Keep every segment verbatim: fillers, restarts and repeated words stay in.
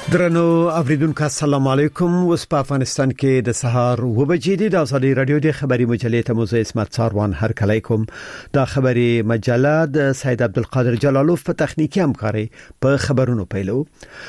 درنو اوریدونکو السلام علیکم. اوس په افغانستان کې د سهار و بجې د ازادي رادیو د خبري مجلې ته موضوع اسمت ساروان هر کله کوم. دا خبري مجله د سید عبدالقادر جلالوف په تخنیکی همکاري په خبرونو پیلو.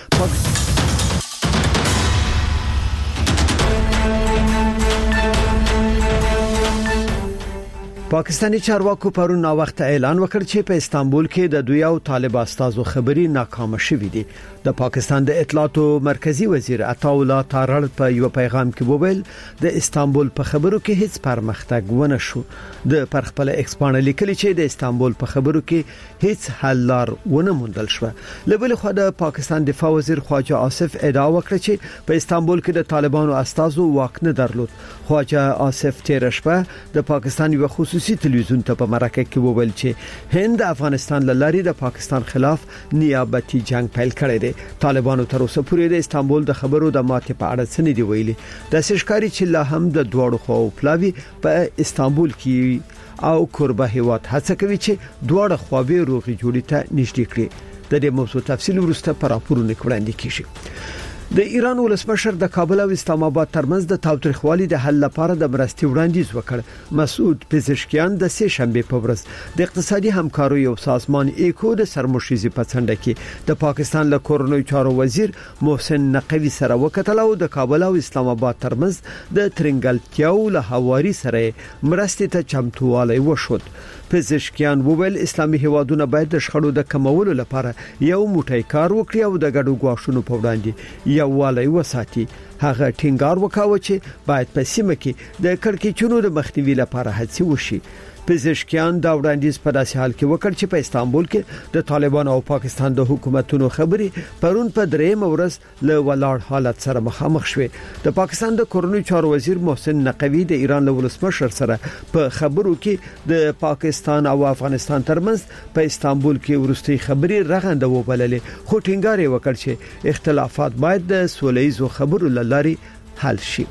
پاکستانی چارواکو پرون نا وخت اعلان وکړ چې په استانبول کې د دوی او طالب استادو خبري ناکام شوې دي. د پاکستان د اطلاعات مرکزی وزیر عطاالله تارړ په یو پیغام کې وویل د استانبول په خبرو کې هیڅ پرمختګ ونه شو. د پر خپل ایکسپان لیکلي چې د استانبول په خبرو کې هیڅ حل لار ونه موندل شو. لبل خو د پاکستان دفاع وزیر خواجه آصف ادعا وکړه چې په استانبول کې د طالبانو استادو واک نه درلود. خواجه آصف تیر شپه د پاکستان یو خصوصي تلویزیون ته په مرکه کې وویل چې هند افغانستان لاري د پاکستان خلاف نیابتي جنگ پیل کړی دی. طالبانو تر اوسه پورې د استانبول د خبرو د ماتې په اړه څه نه دی ویلي. د سشکاري چې لا هم د دوړو خو پلاوی په استانبول کې او قربه هیواد هڅه کوي چې دوړه خواوی روغي جوړی ته نږدې کړي. د دې موضوع تفصیل ورسته پر راپورونه وړاندې کیږي. د ایران ولسمشر د کابل او اسلام آباد ترمنځ د تاوتریخوالي د حل لپاره د مرستې وړاندیز وکړ. مسعود پزشکیان د سه شنبه په ورځ د اقتصادي همکارۍ او سازمان ایکو د سرمشيزي په څنډه کې د پاکستان له کورنۍ چارو وزیر محسن نقوی سره وکتل او د کابل او اسلام آباد ترمنځ د ترنګلتیاو له حواري سره مرستې ته چمتووالی وشود. پزشکیان وویل اسلامي هیوادونه باید د شخړو د کمولو لپاره یو موټی کار وکړي او د ګډو غواړو په وړاندې یووالی وساتي. هغه ټینګار وکاوه چې باید په سیمه کې د کړکېچونو د مخنیوي لپاره هڅې وشي. پزشکیان دا وړاندیز په داسې حال کې وکړ چې په استانبول کې د طالبان او پاکستان د حکومتونو خبري پرون په درېم ورځ له ولاړ حالت سره مخامخ شوه. د پاکستان د کورنۍ چارو وزیر محسن نقوی د ایران له ولسمشر سره په خبرو کې د پاکستان او افغانستان ترمنځ په استانبول کې ورستي خبري رغنده وبللې. خو ټینګار وکړ چې اختلافات باید د سولهییزو خبرو لاري حل شي.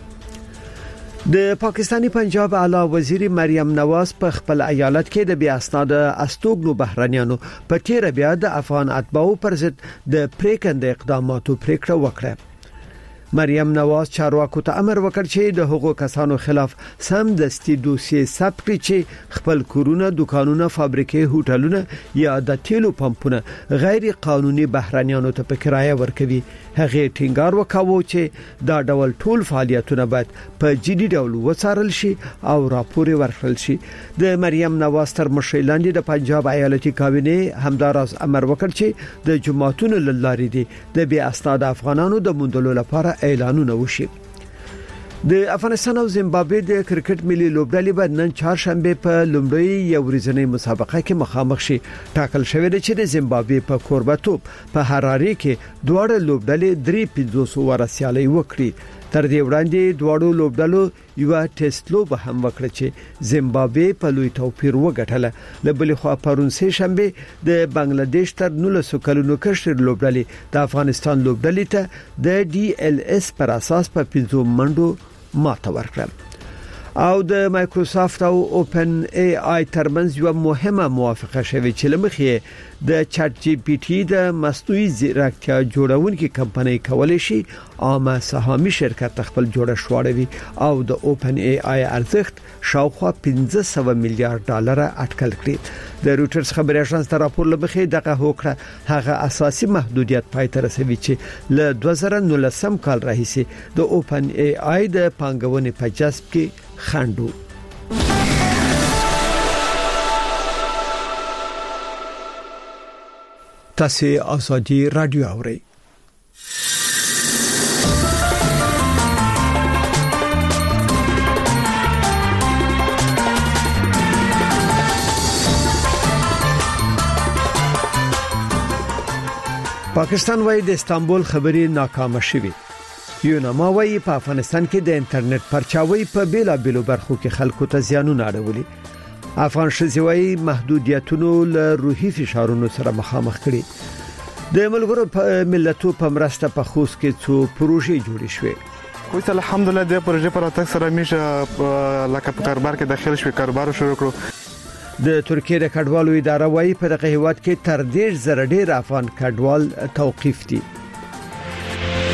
د پاکستانی پنجاب اعلی وزیر مریم نواز په خپل ایالت کې د بیا اسناد استوګنو بهرانيانو په تیر بیا د افغان اتباعو پر ضد د پریکند اقداماتو پریکړه وکړه. مریم نواز چارواکو ته امر وکړ چې د حقوقو کسانو خلاف سم دستي دوسیې ثبت کړي چې خپل کورونه، دکانونه، فابریکې، هوټلونه یا د تیلو پمپونه غیر قانوني بهرانيانو ته په کرایه ورکوي. هغه ټینګار وکاوه چې دا ډول ټول فعالیتونه باید په جدي ډول وڅارل شي او راپور ورکړل شي. د مریم نواز تر مشرۍ لاندې د پنجاب ایالتي کابینه همداراز امر وکړ چې د جماعتونو لارې دي د بیا اسناد افغانانو د موندلو لپاره اعلانونه وشي. د افغانستان او زیمبابوې د کرکټ ملي لوبډلې باید نن چهارشنبه په لومړی یو ورځنی مسابقه کې مخامخ شي. ټاکل شوی دی چې د زیمبابوې په کوربتوب په هراري کې دوه لوبډلې درې پنځوس واره سیالي وکړي. تر دې وړاندې دوه لوبډلو یو ټیسټ لوب هم وکړه چې زیمبابوې په لوی توپیر وګټله. لبل خو پرون سه شنبه د بنگلاديش تر نولس کلونو کشر لوبډلې د افغانستان لوبډلې ته د ډي ال اس پر اساس په پنځو منډو ماته ورکړه. او د مایکروسافت او اوپن ای آی ترمنځ یو مهمه موافقه شوه چې لمخې د چات جی پی ټی د مصنوعي ځیرکتیا جوړونکي کمپنۍ کولای شي عامه سهامي شرکت خپل جوړه شوړوي او د اوپن ای آی ارزښت شاوخوا پنځه سوه میلیارډ ډالر اټکل کړی. د روټرز خبري اژانس تر راپور لبخې دغه هوکړه هغه اساسي محدودیت پای ته رسوي چې له دوه زره نولسم کال راهیسې د اوپن ای آی د پانګونې په جذب کې خندو. تاسو ازادي رادیو اورئ. پاکستان وايي د استانبول خبري ناکامه شوه. یونما وايي په افغانستان کې د انټرنیټ پرچاوي په بیلا بیلو برخو کې خلکو ته زیانونه اړولي. افغان ښځې وايي محدودیتونو له روحي فشارونو سره مخامخ کړي. د ملګرو ملتونو په مرسته په خوست کې څو پروژې جوړې شوې. خو الحمدلله د پروژې پر اتک سره میشه لکه په کاروبار کې داخل شوې، کاروبار شروع کړو. د ترکیه د کډوالو اداره وايي په دغه هیواد کې تر ډیر زره ډیر افغان کډوال توقيف دي.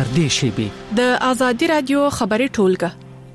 دې شیبې د آزادي رادیو خبري ټولګه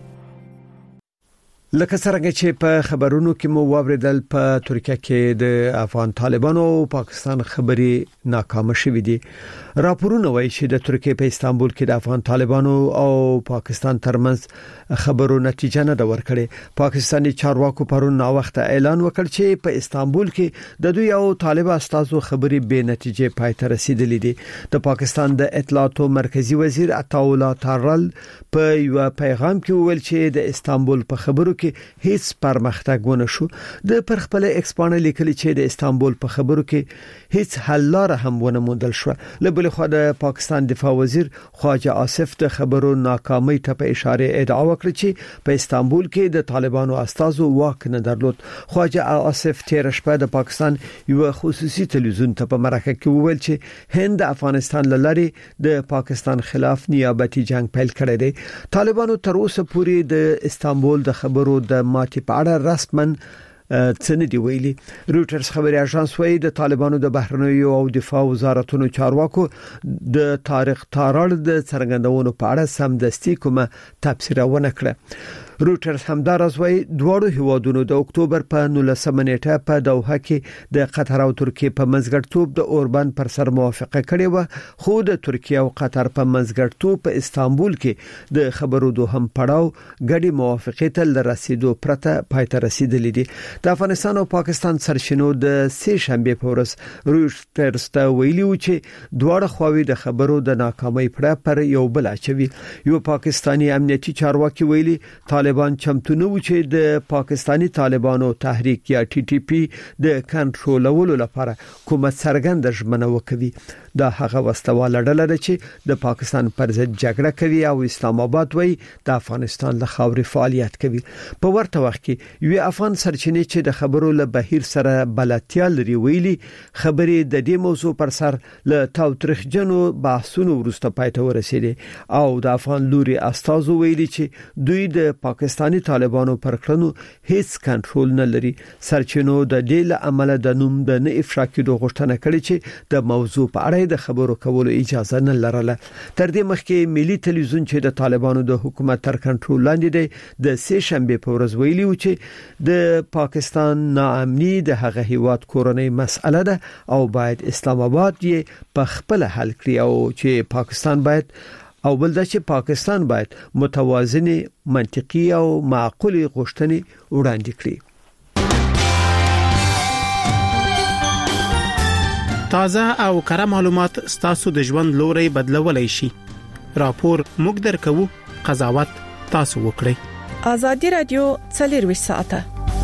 لکه څنګه چې په خبرونو کې مو واوریدل په ترکیه کې د افغان طالبانو او پاکستان خبري ناکام شوې دي. راپورونه وایي چې د ترکیه په استانبول کې د افغان طالبانو او پاکستان ترمنځ خبرو نتیجه نه دا ورکړي. پاکستاني چارواکو پرون نا وخت اعلان وکړ چې په استانبول کې د دوی او طالب استازو خبري به نتیجه پای ته رسیدلې دي. د پاکستان د اطلاعات مرکزی وزیر عطاءالله تارل په یو پیغام کې وویل چې د استانبول په خبرو کې هیڅ پرمختګ ونه شو. د پر خپل ایکسپانه لیکلي چې د استانبول په خبرو کې هیڅ حل لاره هم ونه موندل شو. لبل خو د پاکستان دفاع وزیر خواجه آصف د خبرو ناکامۍ ته په اشاره ادعا وکړه چې په استانبول کې د طالبانو استازو واک نه درلود. خواجه آصف تیر شپه د پاکستان یو خصوصي تلویزیون ته په مرکه کې وویل چې هند د افغانستان لاري د پاکستان خلاف نیابتي جنگ پیل کړی دی. طالبانو تر اوسه پورې د استانبول د خبرو د ماتې په اړه رسمن څنګه دی ویلي. رويټرز خبري اژانس وايي د طالبانو د بهرنیو او دفاع وزارتونو چارواکو د تاریخ تارړ د څرګندونو په اړه سمدستي کومه تبصره ونه کړه. رويټرز همدارس وايي دوه هیوادونو د اکتوبر په نولسمه نیټه په دوحه کې د قطر او ترکیه په منځګړیتوب د اوربان پر سر موافقه کړې و، خو د ترکیه او قطر په منځګړیتوب په استانبول کې د خبرو دوهم پړاو غړي موافقه ته رسیدو پرته پای ته رسیدلې دي. د افغانستان او پاکستان سرچینو د سه شنبه په ورځ رويټرز ته ویلي و چې دواړه خواوې د خبرو د ناکامۍ پړه پر یو بل اچوي. یو پاکستانی امنیتي چارواکي ویلي طالبان چمتو نه و چې د پاکستانی طالبانو تحریک یا ټي ټي پی د کنټرولولو لپاره کومه څرګنده ژمنه وکړي. دا هغه واستواله ډله ده چې د پاکستان پر ضد جګړه کوي او اسلام آباد وایي د افغانستان له خاورې فعالیت کوي. په ورته وخت کې یو افغان سرچینې چې د خبرو له بهیر سره بلدتیا لري ویلي خبرې د دې موضوع پر سر له تاوتریخجنو بحثونو وروسته پای ته ورسېدي او د افغان لوري استازو ویلي چې دوی د پاکستانی طالبانو پر کړنو هیڅ کنټرول نه لري. سرچینو د دې له عمله د نوم د نه افشا کېدو غوښتنه کړې چې د موضوع په اړه د خبرو کولو اجازه نه لرله. تر دې مخکې ملي تلویزیون چې د طالبانو د حکومت تر کنټرول لاندې دی د سه شنبه په ورځ ویلي و چې د پاکستان ناامني د هغه هیواد کورنۍ مسأله ده او باید اسلام آباد یې په خپل حل کړي او چې پاکستان باید او بل دا چې پاکستان باید متوازنه منطقي او معقولي غوښتنې وړاندې کړي. تازه او کره معلومات ستاسو د ژوند لوري بدلولای شي. راپور موږ درکو، قضاوت تاسو وکړئ. آزادي رادیو څلور ساعته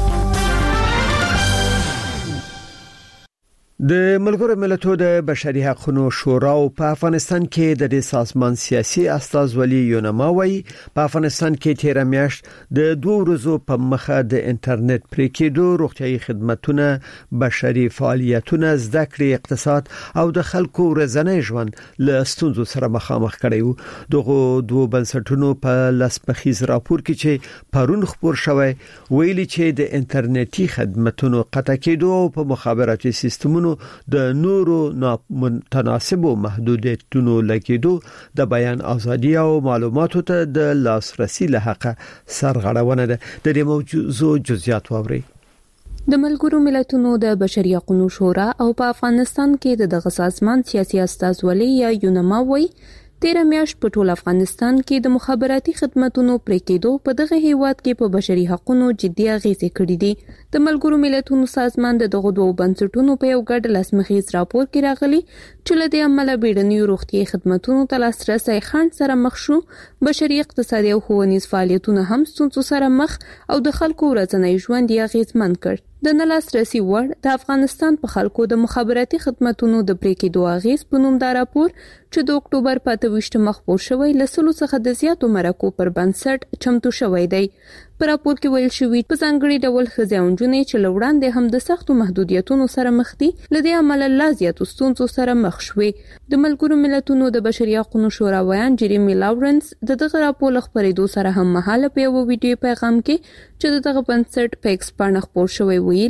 د ملګرو ملتونو د بشري حقوقو شورا او په افغانستان کې د دې سازمان سیاسي استاذ ولی یونماوي په افغانستان کې تیر میاشت د دوه ورځو په مخه د انټرنیټ پرې کېدو روغتيایي خدماتونه، بشري فعالیتونه، زده کړې، اقتصاد او د خلکو ورځنی ژوند له ستونزو سره مخامخ کړي وو. دغه دوه بنسټونو په لاسپخیز راپور کې چې پرون خبر شوی ویلي چې د انټرنیټي خدماتونو قطع کېدو او په مخابراتي سیستمونو د نورو نامتناسبو محدودیتونو لګیدو د بیان ازادي او معلوماتو ته د لاسرسي له حق سرغړونه ده. د دې موضوع جزئیات واوري. د ملګرو ملتونو د بشري حقوقو شورا او په افغانستان کې د دغه سازمان سیاسي استاذ ولی یا یونماوي تیر میاشت په ټول افغانستان کې د مخابراتي خدماتونو پرې کېدو په دغه هیواد کې په بشري حقوقو جدي اغېزې کړې دي. د ملګرو ملتونو سازمان د دغه دوه بنسټونو په یو ګډ لاسمخیز راپور کې راغلي چې له دې عمله بیړنیو روغتيایي خدماتونو ته لاسرسي خنډ سره مخ شو، بشري اقتصادي او ښوونیز فعالیتونه هم ستونزو سره مخ او د خلکو ورځنی ژوند یې اغېزمن کړ. د نلاسرسي وړ د افغانستان په خلکو د مخابراتي خدماتونو د پرې کېدو اغېز په نوم دا راپور چې د اکتوبر په اته ویشتمه مخ خپور شوی لسلو څخه د زیاتو مرکو پر بنسټ چمتو شوی دی. په راپور کې ویل شوی په ځانګړي ډول ښځې او نجونې چې له وړاندې هم د سختو محدودیتونو سره مخ دي له دې عمله لا زیاتو ستونزو سره مخ شوې. د ملګرو ملتونو د بشري حقوقو شورا ویان جيريمي لاورنس د دغه راپور خبرېدو سره هم مهاله په یو ویډیو پیغام کې چې دغه بنسټ په ایکس باندې خپور شوی ویلي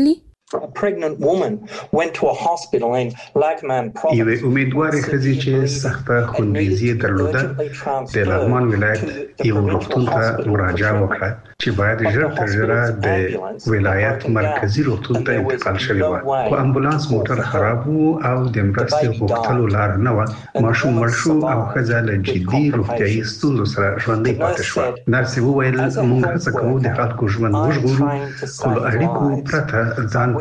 A pregnant woman went to a hospital in Lagman province. یوه امیدوارې ښځې چې سخته خونریزي درلوده د لغمان ولایت یو روغتون ته مراجعه وکړه چې باید ژر تر ژره د ولایت مرکزی روغتون ته انتقال شوی و خو امبولانس موټر خراب و او د مرستې غوښتلو لار نه و ماشوم مړ شو او ښځه له جدي روغتیایي ستونزو سره ژوندۍ پاتې شوه نرسې وویل موږ هڅه کوو د خلکو ژوند وژغورو خو له اړیکو پرته ځان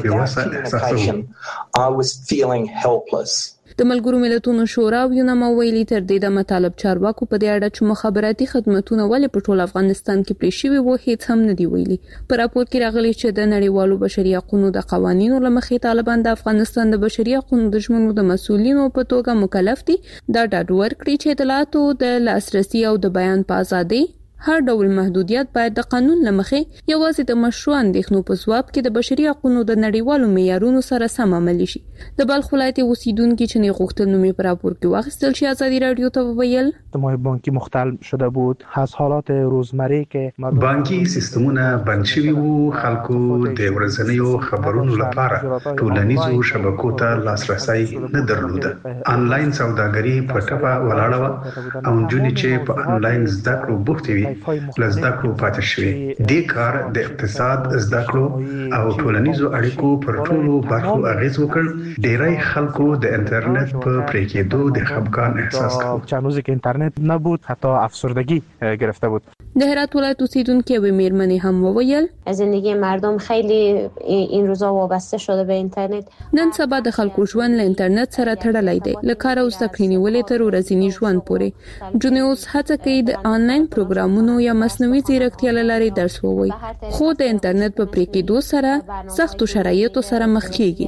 I was feeling helpless. د ملګرو ملتونو شورا او یونما ویلي تر دې د مطالب چارواکو په دې اړه چې مخابراتي خدماتونه ولې په ټول افغانستان کې پرې شوي وو هیڅ هم نه دی ویلي په راپور کې راغلي چې د نړیوالو بشري حقوقو د قوانینو لمخې طالبان د افغانستان د بشري حقوقو د ژمنو د مسؤلینو په توګه مکلف دي دا ډاډ ورکړي چې اطلاعاتو د لاسرسي او د بیان په ازادي هر ډول محدودیت باید د قانون لمخې یوازې د مشروع اندېښنو په ځواب کې د بشري حقوقو د نړیوالو معیارونو سره سم عملي شي د بلخ ولایت اوسیدونکو چې نه غوښتل نومي په راپور کې واخیستل شي آزادی رادیو ته ویل سیستم‌های بانکی مختل شده بود از حالات روزمره که بانکی سیستمونه بند شوي وو خلکو د ورځنیو خبرونو لپاره ټولنیزو شبکو ته لاسرسي نه درلوده انلاین سوداګري په ټپه ولاړه و او جونې چې په انلاین زده کړو بوختي وي لزده کړو پاتې شوی د کار د اقتصاد زده کړو او ټولنیزو اړیکو پر ټولو برخو اغیز وکړ ډیری خلکو د انټرنیټ په پرې کېدو د خفګان احساس کاوه چند روزی که اینترنت نبود حتی افسردگی گرفته بود د هرات ولایت اوسیدونکو به میرمنې هم وویل زندگی مردم خیلی این روزا وابسته شده به اینترنت نن سبا د خلکو ژوند له انټرنیټ سره تړلی دی له کار او زده کړې نیولې تر ورځني ژوند پورې جنې اوس هڅه کوي د آنلاین پروګرامونو یا مصنوعي ځیرکتیا لارې درس ووایي خو د انټرنیټ په پرې کېدو سره سختو شرایطو سره مخ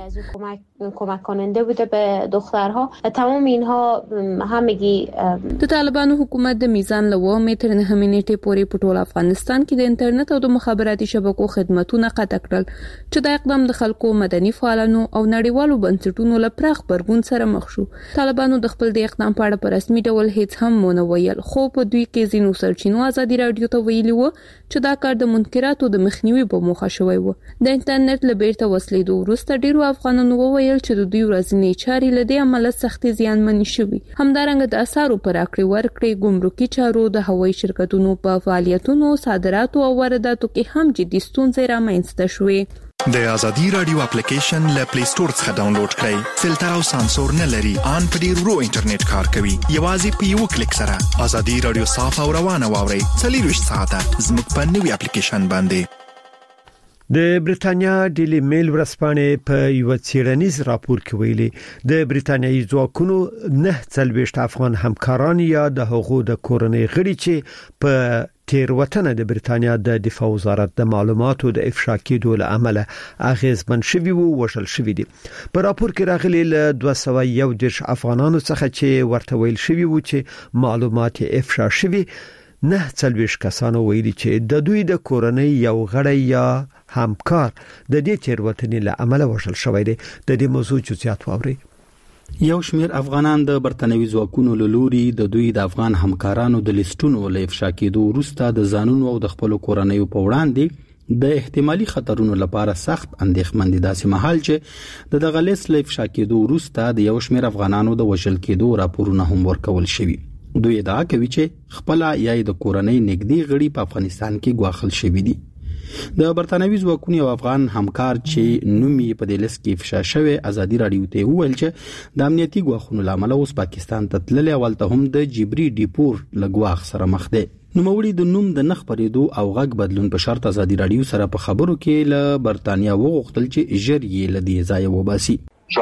کیږي کمک کننده بوده به دخترها تمام اینها همگی د طالبانو حکومت د میزان له و متر نه همینټې پورې په ټول افغانستان کې د انټرنیټ او د مخابراتي شبکو خدماتونه قطع کړل چې د اقدام د خلکو مدني فعالانو او نړیوالو بنسټونو له پراخ برګون سره مخ شو طالبانو د خپل د اقدام په اړه په رسمي ډول هیڅ هم ونه ویل خو په دوی کې ځینو سرچینو آزادی رادیو ته ویلي وو چې دا کار د منکراتو د مخنیوي په موخه شوی وو د انټرنیټ له بیرته وسلیدو وروسته ډیرو افغانانو وویل چې د دوی ورځنی چارې له دې عمله سختي زیانمنې شوي همدارنګه د اثارو پر راکړې ورکړې ګمرکي چارو د هوایي شرکتونو په فعالیتونو صادراتو او وارداتو کې هم جدي ستونزې رامنځته شوې د ازادي رادیو اپلیکیشن له پلی سٹور څخه ډاونلوډ کړئ فلټر او سانسور نه لري ان په ډیر ورو انټرنیټ کار کوي یوازې په یو کلیک سره ازادي رادیو صاف او روانه واورئ څلور ساعته زموږ په نوې اپلیکیشن باندې د بریټانیا ډیلی میل ورځپاڼې په یو څېړنیز راپور کې ویلي د بریټانیایي ځواکونو نه څلويشت افغان همکاران یا د حقوقو د کورنۍ غړي چې په تیروتنه د بریټانیا د دفاع وزارت د معلوماتو د افشا کېدو له امله اغیزمن شوي وو وشل شوي دي په راپور کې راغلي له دوه سوه یو دېرش افغانانو څخه چې ورته ویل شوي وو چې معلومات افشا شوي نه څلويشت کسانو ویلي چې د دوی د کورنۍ یو غړی یا همکار د دې تیروتنې له امله وشل شوی دی د دې موضوع جزئیات واوري یو شمیر افغانان د برتنوي ځواکونو له لوري د دوی د افغان همکارانو د لیستونو له افشا کېدو وروسته د ځانونو او د خپل کورنۍ په وړاندې د احتمالي خطرونو لپاره سخت اندېښمن دي داسې مهال چې د دغه لیست له افشا کېدو وروسته د یو شمیر افغانانو د وژل کېدو راپورونه هم ورکول شوي دوی ادعا کوي چې خپل یا د کورنۍ نږدې غړي په افغانستان کې ګواښل شوي دي د برتانوي ځواکونو یو افغان همکار چې نوم یې په دې لیست کې افشا شوی ازادي رادیو ته وویل چې د امنیتي ګواښونو لامل اوس پاکستان ته تللی او هلته هم د جبري ډیپور له ګواښ سره مخ دی نوموړي د نوم د نخ پرېدو او غږ بدلون په شرط ازادي رادیو سره په خبرو کې له برتانیا وغوښتل چې ژر یې له دې ځایه وباسي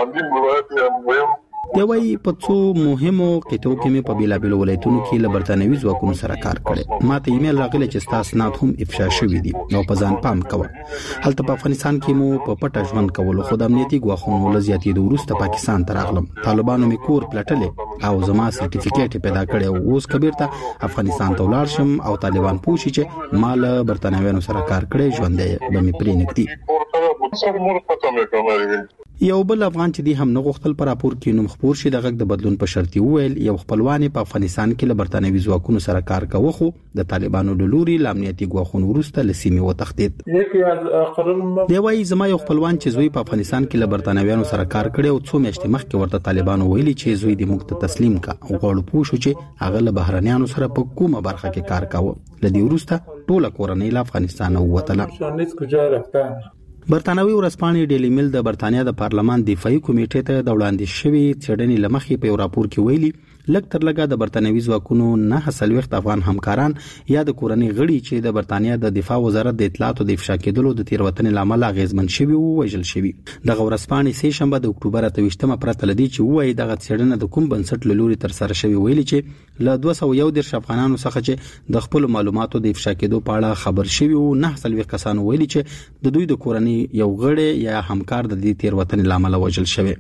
دی وايي په څو مهمو قطعو کې مې په بیلابیلو ولایتونو کې له برتانوي ځواکونو سره کار کړی ما ته ایمیل راغلی چې ستا اسناد هم افشا شوي دي نو په ځان پام کوه هلته په افغانستان کې مو په پټه ژوند کولو خو د امنیتي ګواښونو له زیاتېدو وروسته پاکستان ته راغلم طالبانو مې کور پلټلی او زما سرټیفیکیټ پیدا کړی او اوس که بیرته افغانستان ته ولاړ شم او طالبان پوه شي چې ما له برتانویانو سره کار کړی ژوندی به مې پرېنږدي یو بل افغان چې دی هم نه غوښتل پر راپور کې نوم خبر شي د غږ د بدلون په شرطي ویل یو خپلوان په افغانستان کې له برتانوي ځواکونو سره کار کوي خو د طالبانو له لوري لامنیتي ګواښونو وروسته لسیمه وتښتید. دی وايي زما یو خپلوان چې زوی په افغانستان کې له برتانویانو سره کار کړی او څو میاشتې مخکې ورته طالبانو ویلي چې زوی دې موږ ته تسلیم کا او غواړو پوه شو چې هغه له بهرنیانو سره په کومه برخه کې کار کاوه. لدی وروسته ټوله کورنۍ له افغانستان ووتله. برتانوي ورځپاڼې ډیلی میل د برتانیا د پارلمان دفاعي کمیټې ته د وړاندې شوی څېړنې لمخې په راپور کې ویلي لږ تر لږه د برتانوي ځواکونو نه حاصل وخت افغان همکاران یا د کورنۍ غړي چې د برتانیا د دفاع وزارت د اطلاعاتو د افشا کېدلو د تیروتنې لامل اغیزمن شوی او وژل شوی. د ورځپاڼې سه شنبه د اکتوبر اته ویشتمه پرته لدی چې وایي دغه څېړنه د کوم بنسټ له لوري تر سره شوی ویلي چې له دوه سوه یو دېرش افغانانو څخه چې د خپل معلوماتو د افشا کېدو په اړه خبر شوی او نه حاصل وخت کسانو ویلي چې د دوی د کورنۍ یو غړي یا همکار د دې تیروتنې لامل وژل شوی.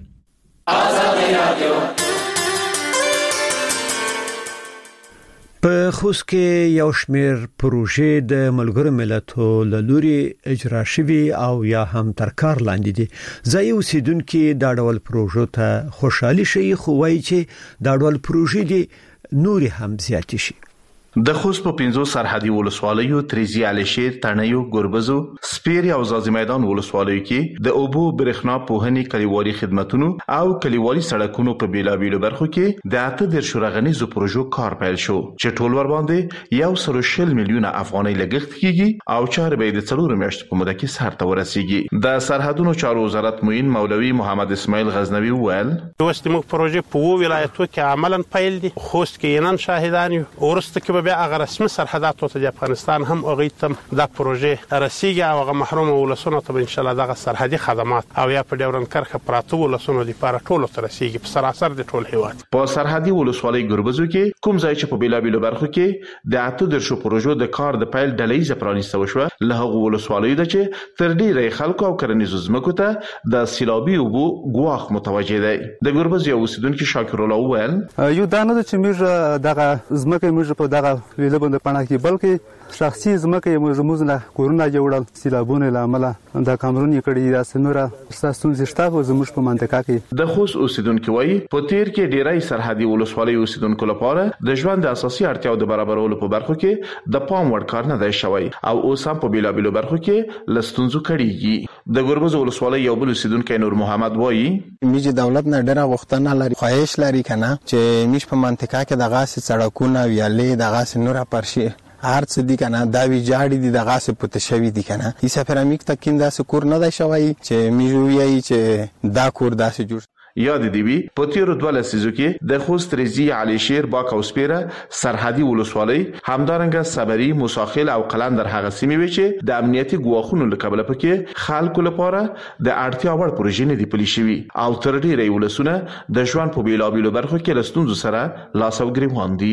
په خوست کې یو شمېر پروژې د ملګرو ملتونو له لوري اجرا شوي او یا هم تر کار لاندې دي. ځای اوسیدونکو دا ډول پروژو ته خوشحالي شي خو وایي چې دا ډول پروژې دي نوري هم زیات شي. د خوست په پنځو سرحدي ولسوالیو تریزی علشیر تڼیو ګوربزو سپیر او زازي میدان ولسوالیو کې د اوبو برېښنا پوهنې کلیوالي خدماتونو او کلیوالي سړکونو په بیلابیلو برخو کې د اته د شورغنیزو پروژو کار پیل شو چې ټول ور باندې یو سل شل میلیونه افغانۍ لګښت کیږي او چارې به د څلور میاشتو په موده کې سر ته ورسیږي. د سرحدونو چارو وزارت معین مولوي محمد اسماعیل غزنوي وویل دوست موږ پروژې په وو ولایتو کې عملاً پیل دي. خوست کې نن شاهدان یو ورسته کې بیا هغه رسمي سرحدات ته د افغانستان هم هغه تم د پروژې رسیږي او هغه محروم ولسونه ته ان شاء الله دغه سرحدي خدمات او یا په ډیورن کرخه پراته ولسونه د لپاره ټولو ته رسیږي په سراسر د ټول هیواد. په سرحدي ولسوالۍ ګوربزو کې کوم ځای چې په بیلابیلو برخو کې د اته درشو پروژو د کار د پیل ډلې پرانیسته وشو له هغه ولسوالۍ د چې تر ډیره خلکو او کرنیزو ځمکو ته د سیلابي اوبو ګواښ متوجه دی. د ګوربزو اوسیدونکو شاکر الله وویل یو دانه چې موږ دغه ځمکه موږ په دغه لبند پاڼه کې بلکې شخصي ځمکه یې زموږ نه کورونه جوړل سیلابونه لامل د کامرون کړي د سنوره ستاسو زیشتاو زموږ په منطقه کې. د خوست اوسیدونکو وایي په تیر کې ډیری سرحدي ولسوالۍ اوسیدونکو لپاره د ژوند د اساسي اړتیاو د برابرولو په برخو کې د پام وړ کار نه دی شوی او اوس هم په بیلابیلو برخو کې لستونزو کړيږي. د ګوربزو ولسوالۍ یو بل اوسیدونکو نور محمد وایي میږي دولت نه ډیره غوښتنه لري خواهش لري کنه چې میش په منطقه کې د غاس سړکونه ویالې د غاس نور پرشي هر څه دي کنه دا وی جاړي دي د غاس پته شوی دي کنه هیڅ سفرامیک تکین دا سکور نه دی شوی چې میږي چې دا کور داسې جوړ یاد دی وی په تیرو دوه لسیزو کې د خوست ریزی علشیر باک او سپیره سرحدي ولسوالۍ همدارنګه صبري مساخل او قلندر هغه سیمې وي چې د امنیتي ګواښونو لکبل پکې خلکو لپاره د اړتیا وړ پروژې نه دی پلي شوی او تر ډیره ولسونه د ژوند په بیلابیلو برخو کې لستونزو سره لاس او ګریوان دي.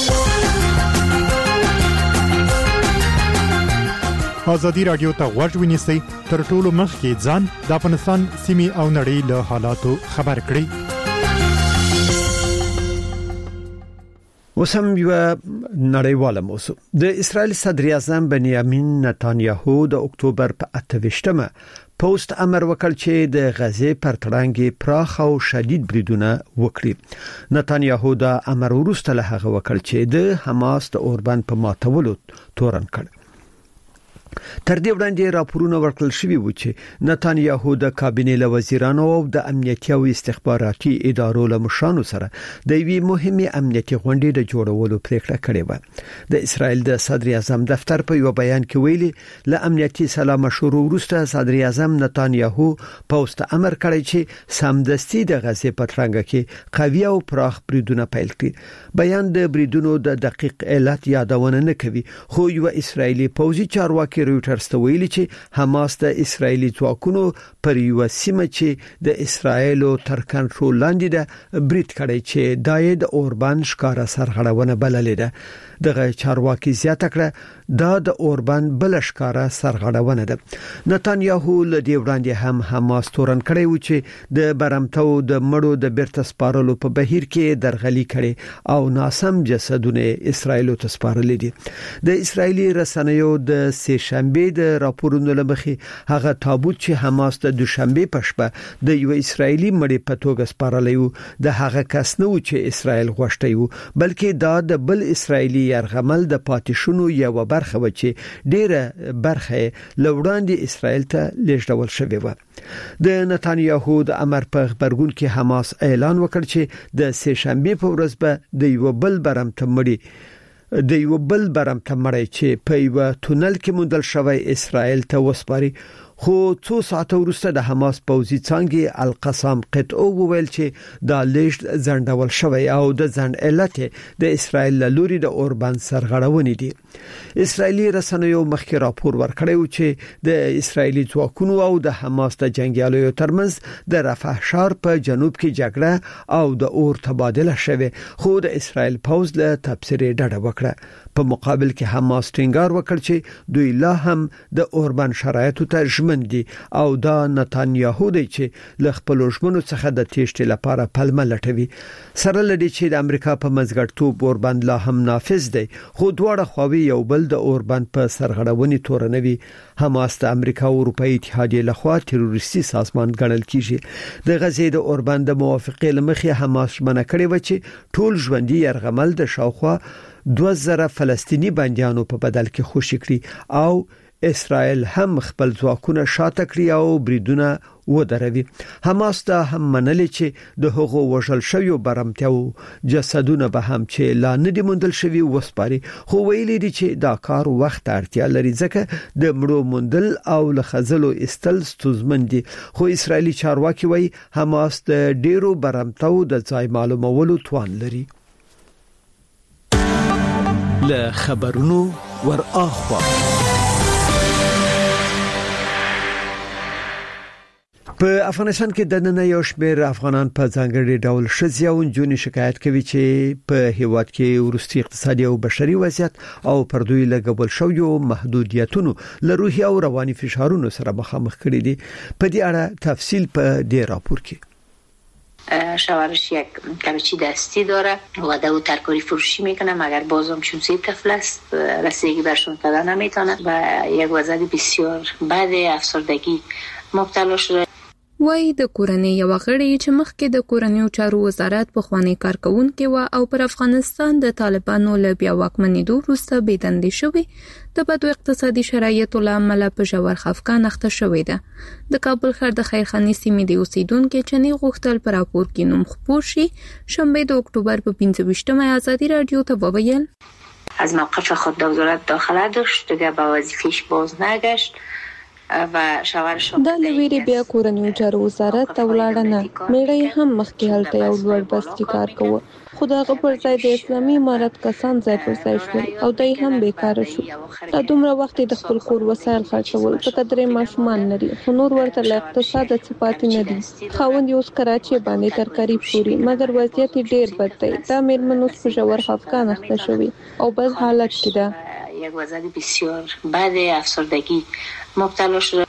ازادي رادیو ته غوږ ونیسئ تر ټولو مخکې ځان د افغانستان سیمې او نړۍ له حالاتو خبر کړئ. وسم یو نړیواله موضوع د اسرائیل صدر اعظم بنیامین نتانیاهو د اکتوبر په اته ویشتمه پوسټ امر وکړ چې د غزې پر تړانګې پراخ او شدید بریدونه وکړي. نتانیاهو دا امر وروسته له هغه وکړ چې د حماس د اوربند په ماتولو تورن کړ. تر دې وړاندې راپورونه ورکړل شوي و چې نتانیاهو د کابینې له وزیرانو او د امنیتي او استخباراتي ادارو له مشرانو سره د یوې مهمه امنیتي غونډې د جوړولو پریکړه کړې و. د اسرائیل د صدر اعظم دفتر په یو بیان کې ویلي له امنیتي سلا مشورو وروسته صدر اعظم نتانیاهو پوسټ امر کړی چې سمدستي د غزې په ترڅنګ کې قوي او پراخ بریدونه پیل کړي. بیان د بریدونو د دقیق علت یادونه نه کوي خو یو اسرائیلي پوځي چارواکي رويټرز ته ویلي چې حماس د اسرایلی ځواکونو پر یو سیمه چې د اسرایل تر کنټرول لاندې ده برید کړی چې دای د اوربان ښکارا سرغړونه بللې ده. دغه چارواکي زیاته کړه دا د اوربان بل ښکارا سرغړونه ده. نتانیاهو له دې وړاندې هم حماس تورن کړی و چې د برمتو د مړو د بیرته سپارلو په بهیر کې درغلي کړي او ناسم جسدونه اسرایل ته سپارل دي. د اسرایلی رسنیو د سه شنبه د راپورونو لمخې هغه تابوت چې حماس د دوشنبه پښبه د یو اسرایلی مړی په توګه سپارلی و د هغه کس نه و چې اسرائیل غوښتي و بلکې دا د بل اسرایلی يرغمل د پاتیشونو یو برخه و چې ډیره برخه لوړاندې اسرائیل ته لیږدول شوې و. د نتانیاهو د امر په خبرګون کې حماس اعلان وکړ چې د سه شنبه په ورځ به د یو بل برمته مړی د یو بل برمته مړی چې په یو تونل کې مودل شوی اسرائیل ته وسپاري خو څو ساعت وروسته د حماس پوځي څنګه القسام قطعو وویل چې دا لیست ځندول شوی او د ځند علت د اسرائیل لوري د اوربان سرغړونې دي. اسرائیلي رسنیو مخکې راپور ورکړی و چې د اسرائیلي ځواکونو او د حماس د جنگیالو ترمنځ د رفح ښار په جنوب کې جګړه او د اور تبادله شوه خو د اسرائیل پوځ له تبصرې ډډه وکړه. په مقابل کې حماس ټینګار وکړ چې دوی لا هم د اوربان شرایطو ته ژمن دي او دا نتانیاهو دی چې ل خپل ژمنو څخه د تېشت لپاره پلمه لټوي سره لدی چې د امریکا په مزګړتوب اوربان لا هم نافذ دی خو دواړه خواوی یو بل د اوربان په سرغړونې تورنوي. حماس د امریکا او اروپאי اتحادیه لخوا تروریستي سازمان ګڼل کیږي. د غزې د اوربان د موافقې لمخې حماس منع کړی و چې ټول ژوندۍ يرغمل د شاوخوا دوه زره فلسطینی بنديانو په بدل کې خوشی کړی او اسرائیل هم خپل ځواکونه شاته کړی او بریدونه ودروي. حماس دا هم منل چې د هغو وژل شویو برمتیاو جسدونه به هم چې لا نه دي موندل شوی وسپاري خو ویلي دي چې دا کار وخت اړتیا لري ځکه د مړو موندل او لخزلو استل ستوزمن دي خو اسرائیلي چارواکي وایي حماس د ډیرو برمتاو د ځای معلومولو توان لري. له خبرونو ور اخوا په افغانستان کې د نن یو شمېر افغانان په ځانګړي ډول شذ او جونې شکایت کوي چې په هیواد کې ورستي اقتصادي او بشري وضعیت او پر دوی لګول شویو محدودیتونو له روحي او رواني فشارونو سره مخامخ کړي دي. په دې اړه تفصیل په دې راپور کې. شوهرش یک کلوچی دستی داره و دو ترکاری فروشی میکنه مگر بازم چون سه طفل است رسیدگی برشون پیدا نمیتونه و یک وضعیت بسیار بد افسردگی مبتلا شده. وای د کورنۍ یو غړي چې مخکې د کورنۍ چارو وزارت په خواني کارکونکو و او پر افغانستان د طالبانو له بیا واکمنېدو وروسته بيدندې شوی د بدو اقتصادي شرایطو لامل په جوړ خفقان اخته شوې ده. د کابل ښار د خیرخاني سیمې د اوسیدونکو چني غوښتل پر راپور کې نوم خپور شي. شنبه د اکتوبر په پنځه ویشتمه ازادي رادیو ته وویل از موقف خود وزارت داخله داشت دیگه به وظیفه‌اش باز نگشت و شوهرش د لویری بیا کورنۍ چارو وزارت ته ولاړ نه میړی هم مخکې هلته یو لوړ بستی کار کوي خو دغه پر ځای د اسلامي امارت کسان ځای پر ځای شول او دای هم بیکاره شو. دا دومره وخت د خپل کور وسایل خرڅول په قدرې ماشومان لري خو نور ورته له اقتصاد صفات نه دي. خاوند یو کراچي باندې ترکاری پوری مګر وضعیت ډیر بد دی. دا مېرمنو په جوړ خفقان اخته شوی او بل حالت کې ده. یک وضعیت بسیار بد افسردگی مبتلا شده.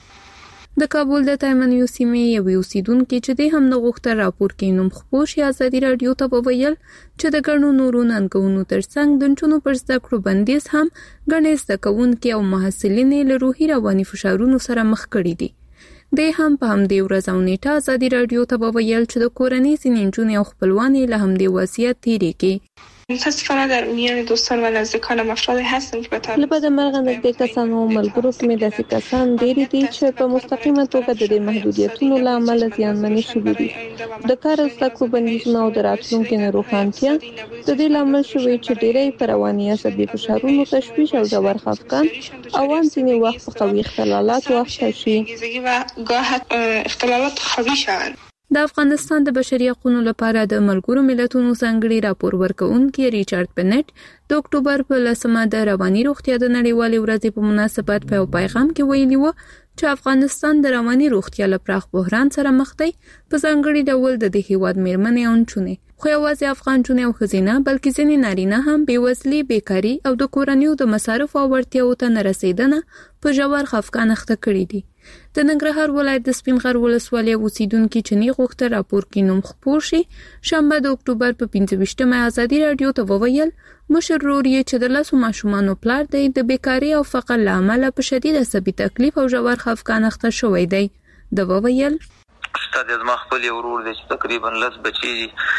د کابل د تایمنیو سیمې یو اوسیدونکو چې د هم نغښتل راپور کې نوم خپور شي ازادي رادیو ته وویل چې د ګڼو نورو ننګونو ترڅنګ د چونو پر زده کړو بندیز هم ګڼې زده کوونکي او محصلین له روحي رواني فشارونو سره مخ کړي دي. د هم په همدې ورځ او نیټه ازادي رادیو ته وویل چې د کورنۍ سینجونې او خپلوانې له همدې وضعیت تیری کې متاسفانه در میان دوستان و نزدیکانم افراد هستند که به طور لبد مرغ نزدیک کسان او ملګرو کې داسې کسان ډېری دي چې په مستقیمه توګه د دې محدودیتونو له امله زیانمنې شوي دي. د کار زده کړو بندیزونه او د راتلونکي نه روښانتیا د دې لامل شوی چې ډېری پر رواني عصبي فشارونو تشویش او ژور خفقان او ځینې وخت په قوي اختلالات واخته شي و گاه اختلالات خوابی شوند. د افغانستان د بشري حقوقو لپاره د ملګرو ملتونو څنګهړي راپور ورکوونکي ریچارډ پنټ د اکتوبر په لسمه د رواني روغتیا د نړیوالې ورځې په مناسبت په پیغام کې ویلي و چې افغانستان د رواني روغتیا لپاره بحران سره مخ دی. په څنګهړي ډول د دې هیواد مېرمنې او چونه خو یوازې افغان چونه او خزینه بلکې ځینې نارینه هم بیوزلي بیکاری او د کورنیو د مصارف او ورتیاو ته نه رسیدنه په جوړ خفقان اخته کړی دي. د ننګرهار ولایت د سپینغر ولسوالۍ اوسیدونکو چني غوښتل راپور کې نوم خپور شي. شنبه د اکتوبر په پنځه ویشتمه ازادي رادیو ته وویل مشر روري چې د لاسو ماشومانو پلار دی د بیکاری او فقر لامل په شدید عصبي تکلیف او ژور خفګان اخته شوی دی. د وویل استاد از مخبل ورور دي تقریبا لس بچي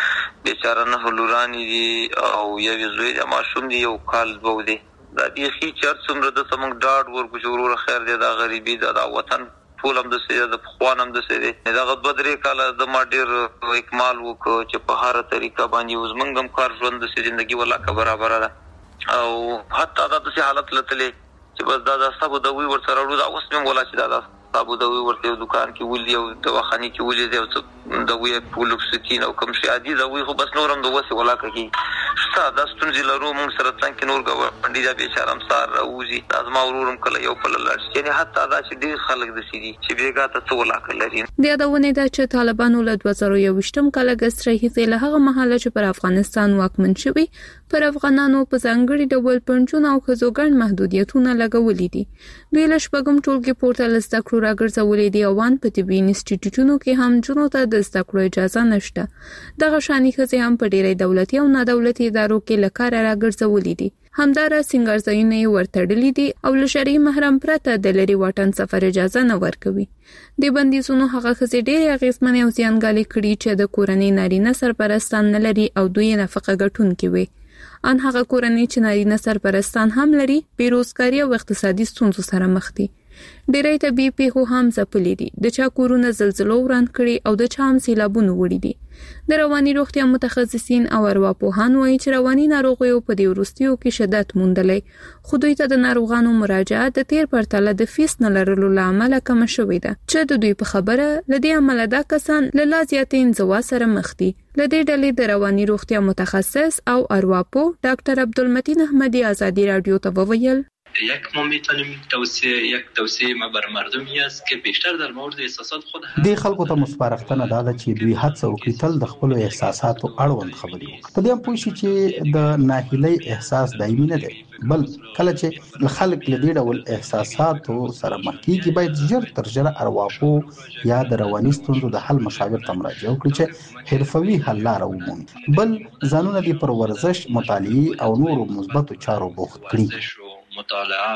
بیچاره نه لورانی دي او یو زوی د ماشوم دی یو کال بو دی دا دي هیڅ چر څومره د سمنګ ډاډ ورکو ضرور خیر دی دا غریبي دا وطن ټول هم د سې د خوانم د سې دا غد بدرې کاله د ما ډیر اکمال وکړو چې په هر طریقه باندې وزمنګم کار ژوند د سې ژوندۍ ولا کا برابر ده او حتی دا د حالت لته چې بس دا د سبو د وی ور سره ورو دا اوس مې ولا چې دا سبو د وی ورته دکان کې ولې او دواخاني کې ولې دی د وی پولکس کین او کوم شي عادي دا وی خو بس نورم د وسی ولا کوي ساده ستونزې لرو موږ سره څنګه نور غوړندې دا بیچاره هم سار راوځي لازم اورورم کله یو په لړ یعنی حتی دا چې ډیر خلک د سړي چې بیګا ته څو ولا کوي د یادونه ده چې طالبانو له دوه زره یوویشتم کال اگست راهیسې له هغه مهاله چې پر افغانستان واکمن شوی پر افغانانو په ځانګړي ډول پنځونه او خزوګن محدودیتونه لګولې دي. دوی له شپږم ټولګي پورته لسته کړو راګرځولې دي او وان په طبي انسټیټیوټونو کې هم جنو ته د زده کړو اجازه نشته. دغه شانې ښځې هم په ډېری دولتي او نادولتي ادارو کې له کاره راګرځولې دي. همدارا سنگارځایونه یې ورتړلي دي او له شرعي محرم پرته د لري واټن سفر اجازه نه ورکوي. د بندیزونو هغه ښځې ډېرې اغېزمنې او زیانګالې کړي چې د کورنۍ نارینه سرپرستان نه لري او دوی نفقه ګټونکي وي. ان هغه کورنۍ چې نارینه سرپرستان هم لري بیروزګاري او اقتصادي ستونزو سره مخ دي. ډېری طبي پیښو هم ځپلې دي د چا کورونه زلزلو وران کړي او د چا هم سیلابونه وړي دي. د رواني روغتیا متخصصین او ارواپوهان وایي چې رواني ناروغیو په دې وروستیو کې شدت موندلې خو دوی ته د ناروغانو مراجعه د تیر پرتله د فیس نه لرلو لامل کم شوې ده چې د دوی په خبره لدی عمل دا کسان له لا زیاتې انزوا سره مخ دي. لدی ډلې د رواني روغتیا متخصص او ارواپو ډاکټر عبدالمتین احمدی آزادی رادیو ته وویل یک ما میتونیم توصیه یک توصیه ما بر مردمی است که بیشتر در مورد احساسات خود د خلکو ته مصبرختنه دا چې دوی هڅه وکړي تل د خپل احساساتو اړوند خبرې وکړي. په دې هم پوه شي چې د ناهیلۍ احساس دایمي نه دی بل کله چې خلک له دې ډول احساساتو سره مخ کیږي باید ژر تر ژره ارواپو یا د رواني ستونزو د حل مشاور ته مراجعه وکړي چې حرفوي حل لاره ومومي. بل ځانونه دې پر ورزش مطالعه او نورو مثبتو چارو بوخت کړي. مطالعه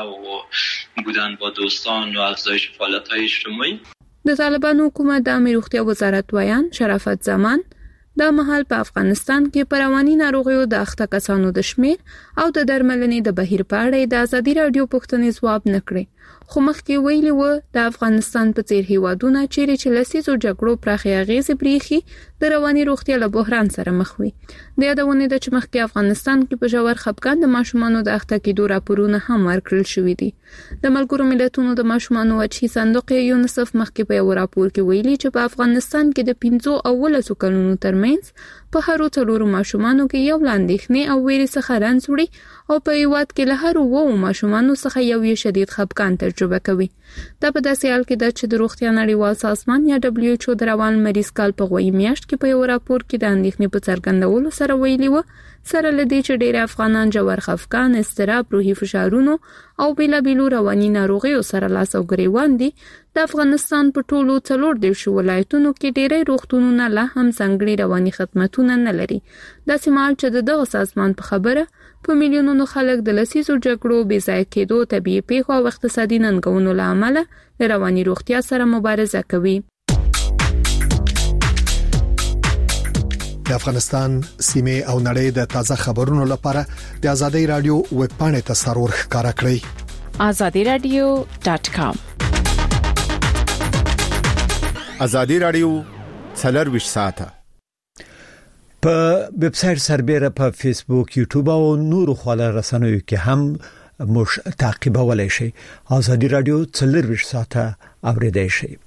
و بودن با دوستان و افزایش فعالیت‌های اجتماعی. د طالبانو حکومت د امیر روغتیا وزارت ویان شرافت زمان د محل په افغانستان کې پر رواني ناروغیو د اخته کسانو د شمیر او د درملنې د بهیر په اړه د ازادي رادیو پوښتنې ځواب نکړي. خو مخکې ویلي و د افغانستان په څیر هیوادونه چیرې چې لسیزو جګړو پراخې اغېزې پریخي د رواني روغتیا له بحران سره مخ وي. د یادونه ده چې مخکې افغانستان کې په ژور خپګان د ماشومانو د اخته کېدو راپورونه هم ورکړل شوي دي. د ملګرو ملتونو د ماشومانو وچی صندوق یونیسف مخکې په یو راپور کې ویلي چې په افغانستان کې د پنځو او ولسو کلونو ترمنځ په هرو څلورو ماشومانو کې یو لاندېخنې او ویرې څخه رنځ وړي او په هیواد کې له هرو وو ماشومانو څخه یو یې شدید خپګان تجربه کوي. دا په داسې حال کې ده چې د روغتیا نړیوال سازمان یا دبليو ایچ او د روان مریض کال په غوي میاشت کې په یو راپور کې د اندېښنې په څرګندولو سره ویلي و سره لدی چې ډېر افغانان جوړ خفقان استراب روحي فشارونو او بیلابیلو رواني ناروغیو سره لاس او ګریوان دي. د افغانستان په ټولو څلور دیرشو ولایتونو کې ډېری روغتونونه لا هم ځانګړي رواني خدماتونه نه لري. داسې مهال چې د دغه سازمان په خبره په میلیونونو خلک د لسیزو جګړو بې ځایه کېدو طبیعي پیښو او اقتصادي ننګونو له امله له رواني روغتیا سره مبارزه کوي. د افغانستان سیمه او نړۍ د تازه خبرونو لپاره د آزادۍ رادیو ویب پاڼې ته سرور ښکارا کړئ آزادی رادیو ډاٹ کام. آزادی رادیو څلور ساعته په ویب سټ سربېره په فیسبوک، یوټیوب او نورو خواله رسنیو کې هم مش تعقیبولای شئ. آزادی رادیو څلور ساعته اوریدئ شئ.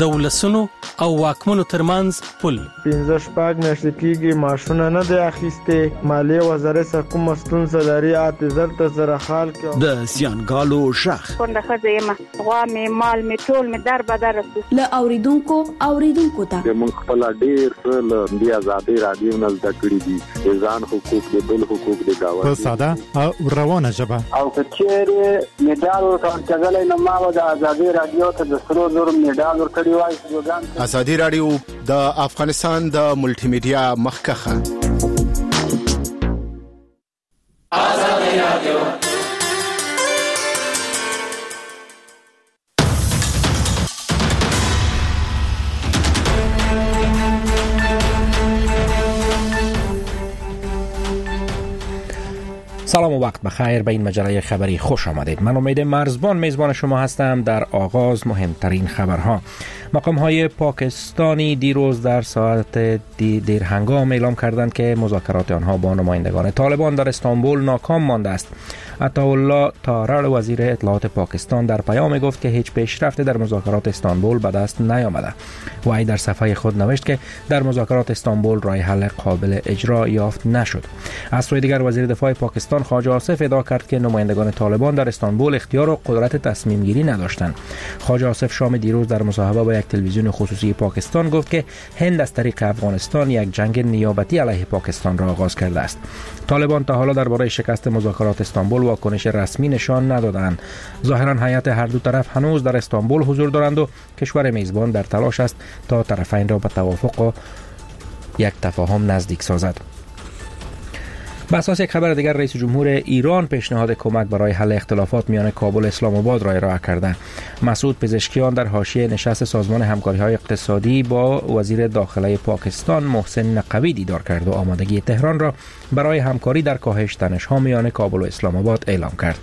د ولسونو او واکمنو ترمنځ پل. پنځه شپږ میاشتې کېږي ماشونه نه دی اخیستې. مالیې وزارت څخه کومه ستونزه لري اته زر ته زره خال کې. د سیانګالو شخ پنده ښځه یم، غوا مې مال مې ټول مې در بدر رسو. له اوریدونکو اوریدونکو ته موږ خپل ډېر څه له دې ازادي رادیو نه زده کړي دي. د ځان حقوق د بل حقوق د گاوند په ساده او روانه ژبه. او کچېره میډال ورکړل نو ما د ازادي رادیو ته د سرو زر میډال ورکړی وای. ازادي رادیو د افغانستان د ملټي میډیا مخکخه. ازادي رادیو سلام و وقت بخیر. به این مجله خبری خوش آمدید. من امید مرزبان میزبان شما هستم. در آغاز مهمترین خبرها. مقام های پاکستانی دیروز در ساعت دیر هنگام اعلام کردند که مذاکرات آنها با نمایندگان طالبان در استانبول ناکام مانده است. عطاالله تارړ وزیر اطلاعات پاکستان در پیام گفت که هیچ پیشرفتی در مذاکرات استانبول به دست نیامده. وی در صفحه خود نوشت که در مذاکرات استانبول راه حل قابل اجرا یافت نشد. از سوی دیگر وزیر دفاع پاکستان خواجه آصف ادعا کرد که نمایندگان طالبان در استانبول اختیار و قدرت تصمیم گیری نداشتند. خواجه آصف شام دیروز در مصاحبه با یک تلویزیون خصوصی پاکستان گفت که هند از طریق افغانستان یک جنگ نیابتی علیه پاکستان را آغاز کرده است. طالبان تا حالا درباره شکست مذاکرات استانبول واکنش رسمی نشان ندادند. ظاهرا هیئت هر دو طرف هنوز در استانبول حضور دارند و کشور میزبان در تلاش است تا طرفین را به توافق و یک تفاهم نزدیک سازد. به اساس یک خبر دیگر رئیس جمهور ایران پیشنهاد کمک برای حل اختلافات میان کابل و اسلام آباد را ارائه کرده. مسعود پزشکیان در حاشیه نشست سازمان همکاری‌های اقتصادی با وزیر داخله پاکستان محسن نقوی دیدار کرد و آمادگی تهران را برای همکاری در کاهش تنش‌ها میان کابل و اسلام آباد اعلام کرد.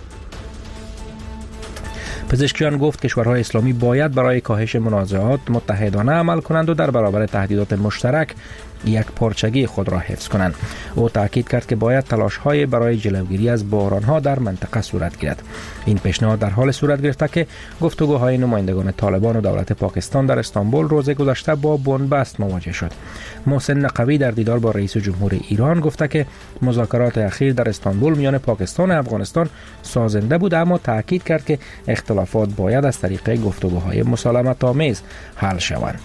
پزشکیان گفت کشورهای اسلامی باید برای کاهش منازعات متحدانه عمل کنند و در برابر تهدیدات مشترک یک پارچگی خود را حفظ کنند. او تاکید کرد که باید تلاش‌های برای جلوگیری از بحران‌ها در منطقه صورت گیرد. این پیشنهاد در حال صورت گرفته که گفتگوهای نمایندگان طالبان و دولت پاکستان در استانبول روز گذشته با بنبست مواجه شد. محسن نقوی در دیدار با رئیس جمهور ایران گفته که مذاکرات اخیر در استانبول میان پاکستان و افغانستان سازنده بود، اما تاکید کرد که اختلافات باید از طریق گفتگوهای مسالمت‌آمیز حل شوند.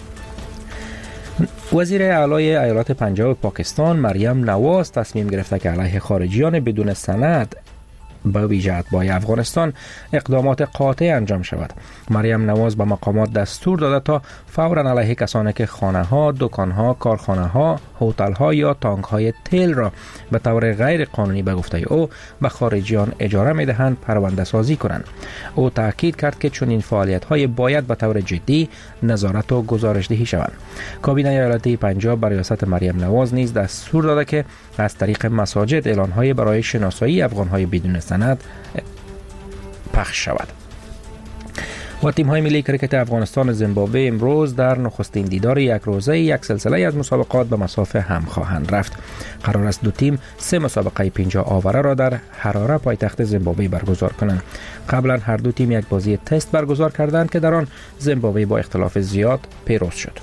وزیر اعلی ایالات پنجاب پاکستان مریم نواز تصمیم گرفته که علیه خارجیان بدون سند به ویژه اتباع افغانستان اقدامات قاطع انجام شود. مریم نواز به مقامات دستور داده تا فوراً علیه کسانی که خانه‌ها، دکان‌ها، کارخانه‌ها، هتل‌ها یا تانک‌های تیل را به طور غیر قانونی به گفته او به خارجیان اجاره می‌دهند پرونده سازی کنند. او تاکید کرد که چنین فعالیت‌های باید به طور جدی نظارت و گزارش‌دهی شوند. کابینه ایالتی پنجاب بر ریاست مریم نواز نیز دستور داده که از طریق مساجد اعلان‌های برای شناسایی افغان‌های بدون سند پخش شود. و تیم‌های ملی کرکت افغانستان و زیمبابوه امروز در نخستین دیدار یک روزه یک سلسله از مسابقات به مسافه هم خواهند رفت. قرار است دو تیم سه مسابقه پنجاه آوره را در حراره پایتخت زیمبابوه برگزار کنند. قبلا هر دو تیم یک بازی تست برگزار کردند که در آن زیمبابوه با اختلاف زیاد پیروز شد.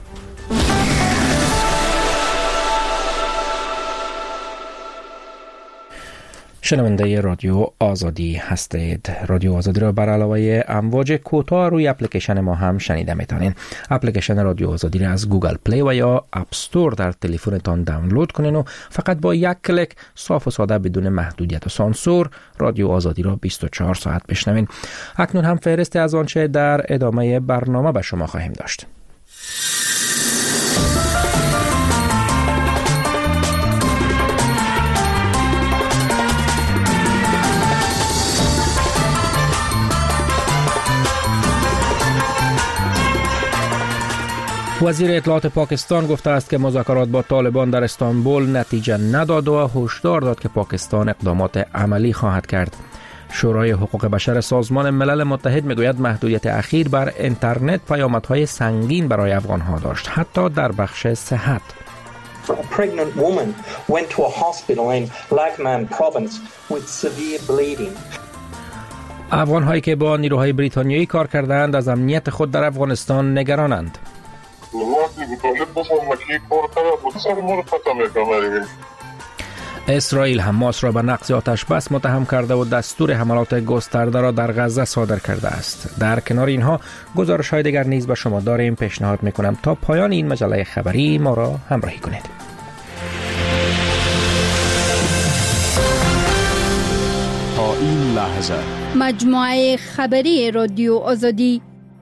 شنونده رادیو آزادی هستید. رادیو آزادی را بر علاوه امواج کوتاه روی اپلیکیشن ما هم شنیده میتونین. اپلیکیشن رادیو آزادی را از گوگل پلی و یا اپ استور در تلفنتان دانلود کنین و فقط با یک کلیک صاف و ساده بدون محدودیت و سانسور رادیو آزادی را بیست و چهار ساعت بشنوین. اکنون هم فهرست از آنچه در ادامه برنامه به شما خواهیم داشت. وزیر اطلاعات پاکستان گفته است که مذاکرات با طالبان در استانبول نتیجه نداد و هشدار داد که پاکستان اقدامات عملی خواهد کرد. شورای حقوق بشر سازمان ملل متحد میگوید محدودیت اخیر بر اینترنت پیامدهای سنگین برای افغانها داشت، حتی در بخش صحت. A pregnant woman went to a hospital in Laghman province with severe bleeding. افغان‌هایی که با نیروهای بریتانیایی کار کردند از امنیت خود در افغانستان نگرانند. اسرائیل حماس را به نقض آتش بس متهم کرده و دستور حملات گسترده را در غزه صادر کرده است. در کنار اینها گزارش‌های دیگر نیز به شما داریم. پیشنهاد می‌کنم تا پایان این مجله خبری ما را همراهی کنید. تا این لحظه مجموعه خبری رادیو آزادی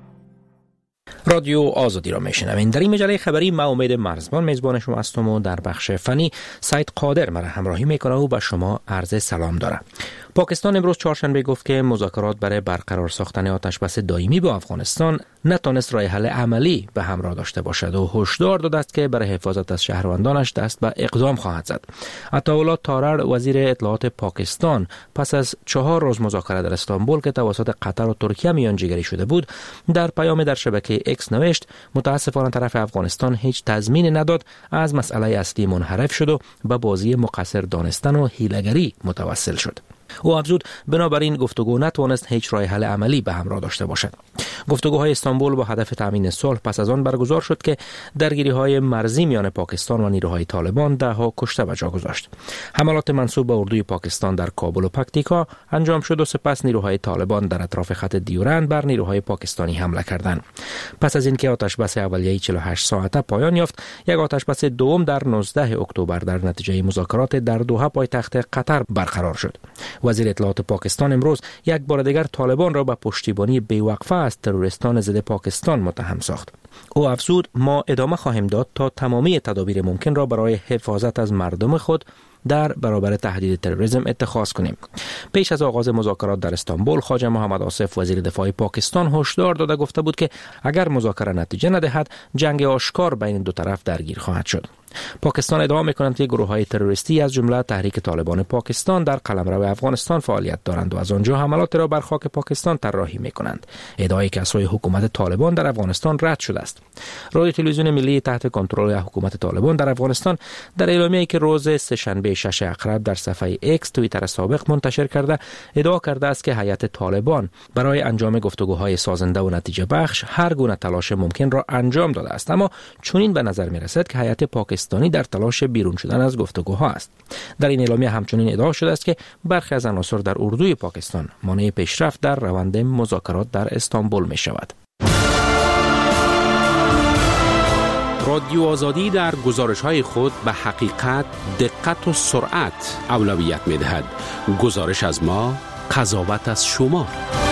رادیو آزادی را میشنوین. در این مجله خبری ما امید مرزبان میزبان شما هستم و در بخش فنی سید قادر مرا همراهی میکنه و به شما عرض سلام دارم. پاکستان امروز چهارشنبه گفت که مذاکرات برای برقرار ساختن آتش بس دائمی با افغانستان نتونست راه حل عملی به همراه داشته باشد و هشدار داده است که برای حفاظت از شهروندانش دست به اقدام خواهد زد. عطاالله تارړ وزیر اطلاعات پاکستان پس از چهار روز مذاکره در استانبول که توسط قطر و ترکیه میانجیگری شده بود در پیام در شبکه اکس نوشت متاسفانه طرف افغانستان هیچ تضمین نداد از مسئله اصلی منحرف شد و به بازی مقصر دانستن و حیله‌گری متوسل شد. او افزود بنابراین گفتگو نتوانست هیچ راه حل عملی به همراه داشته باشد. گفتگوهای استانبول با هدف تامین صلح پس از آن برگزار شد که درگیری‌های مرزی میان پاکستان و نیروهای طالبان ده‌ها کشته به جا گذاشت. حملات منسوب به اردوی پاکستان در کابل و پکتیکا انجام شد و سپس نیروهای طالبان در اطراف خط دیورند بر نیروهای پاکستانی حمله کردند. پس از اینکه آتشبس اولیه‌ای چهل و هشت ساعته پایان یافت، یک آتشبس دوم در نوزدهم اکتبر در نتیجه مذاکرات در دوحه پایتخت قطر برقرار شد. وزیر اطلاعات پاکستان امروز یک بار دیگر طالبان را به پشتیبانی بی‌وقفه از تروریستان ضد پاکستان متهم ساخت. او افزود ما ادامه خواهیم داد تا تمامی تدابیر ممکن را برای حفاظت از مردم خود در برابر تهدید تروریسم اتخاذ کنیم. پیش از آغاز مذاکرات در استانبول خواجه محمد آصف وزیر دفاع پاکستان هشدار داده گفته بود که اگر مذاکره نتیجه ندهد جنگ آشکار بین دو طرف درگیر خواهد شد. پاکستان ادعا می‌کند که گروه‌های تروریستی از جمله تحریک طالبان پاکستان در قلمرو افغانستان فعالیت دارند و از آنجا حملات را بر خاک پاکستان طراحی می‌کنند. ادعایی که از سوی حکومت طالبان در افغانستان رد شده است. رادیو تلویزیون ملی تحت کنترل حکومت طالبان در افغانستان در اعلامیه‌ای که روز سه‌شنبه شش اکتبر در صفحه اکس توییتر سابق منتشر کرده ادعا کرده است که هیئت طالبان برای انجام گفتگوهای سازنده و نتیجه بخش هر گونه تلاش ممکن را انجام داده است، اما چنین به نظر می‌رسد که هیئت پاکستانی در تلاش بیرون شدن از گفتگوها است. در این اعلامیه همچنین ادعا شده است که برخی از عناصر در اردوی پاکستان مانع پیشرفت در روند مذاکرات در استانبول می شود. رادیو آزادی در گزارش‌های خود به حقیقت، دقت و سرعت اولویت می‌دهد. گزارش از ما، قضاوت از شما.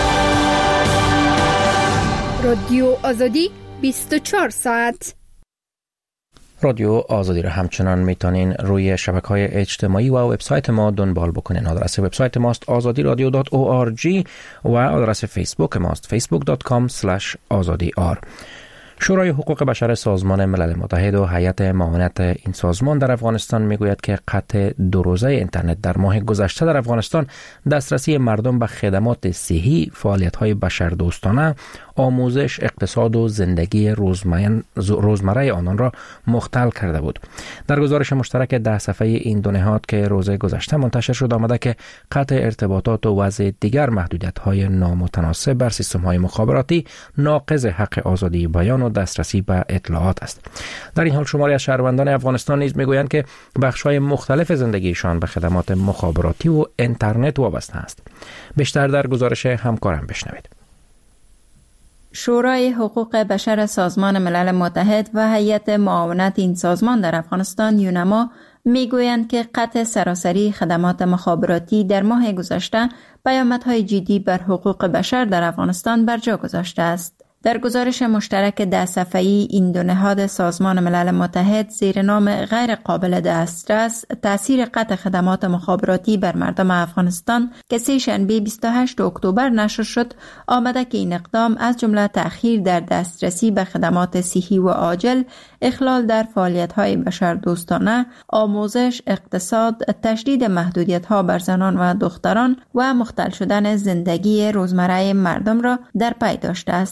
رادیو آزادی بیست و چهار ساعت. رادیو آزادی را همچنان میتونین روی شبکه‌های اجتماعی و وبسایت ما دنبال بکنین. آدرس وبسایت ماست آزادی رادیو دات او آر جی و آدرس فیسبوک ماست فیسبوک دات کام اسلش آزادی آر. شورای حقوق بشر سازمان ملل متحد و هیئت معاونت این سازمان در افغانستان میگوید که قطع دو روزه اینترنت در ماه گذشته در افغانستان دسترسی مردم به خدمات صحی، فعالیت‌های بشردوستانه، آموزش، اقتصاد و زندگی روزمره آنان را مختل کرده بود. در گزارش مشترک ده صفحه این دو نهاد که روز گذشته منتشر شد آمده که قطع ارتباطات و وضع دیگر محدودیت‌های نامتناسب بر سیستم‌های مخابراتی ناقض حق آزادی بیان و دسترسی به اطلاعات است. در این حال شماری از شهروندان افغانستان نیز میگویند که بخش‌های مختلف زندگیشان به خدمات مخابراتی و اینترنت وابسته است. بیشتر در گزارش همکارم بشنوید. شورای حقوق بشر سازمان ملل متحد و هیئت معاونت این سازمان در افغانستان یونما میگویند که قطع سراسری خدمات مخابراتی در ماه گذشته پیامدهای جدی بر حقوق بشر در افغانستان بر جا گذاشته است. در گزارش مشترک ده صفحه‌ای این دو نهاد سازمان ملل متحد زیر نام غیر قابل دسترس تأثیر قطع خدمات مخابراتی بر مردم افغانستان که سه شنبه بیست و هشتم اکتبر نشر شد آمده که این اقدام از جمله تأخیر در دسترسی به خدمات صحی و عاجل، اخلال در فعالیت‌های بشردوستانه، آموزش، اقتصاد، تشدید محدودیت‌ها بر زنان و دختران و مختل شدن زندگی روزمره مردم را در پی داشته است. گزارش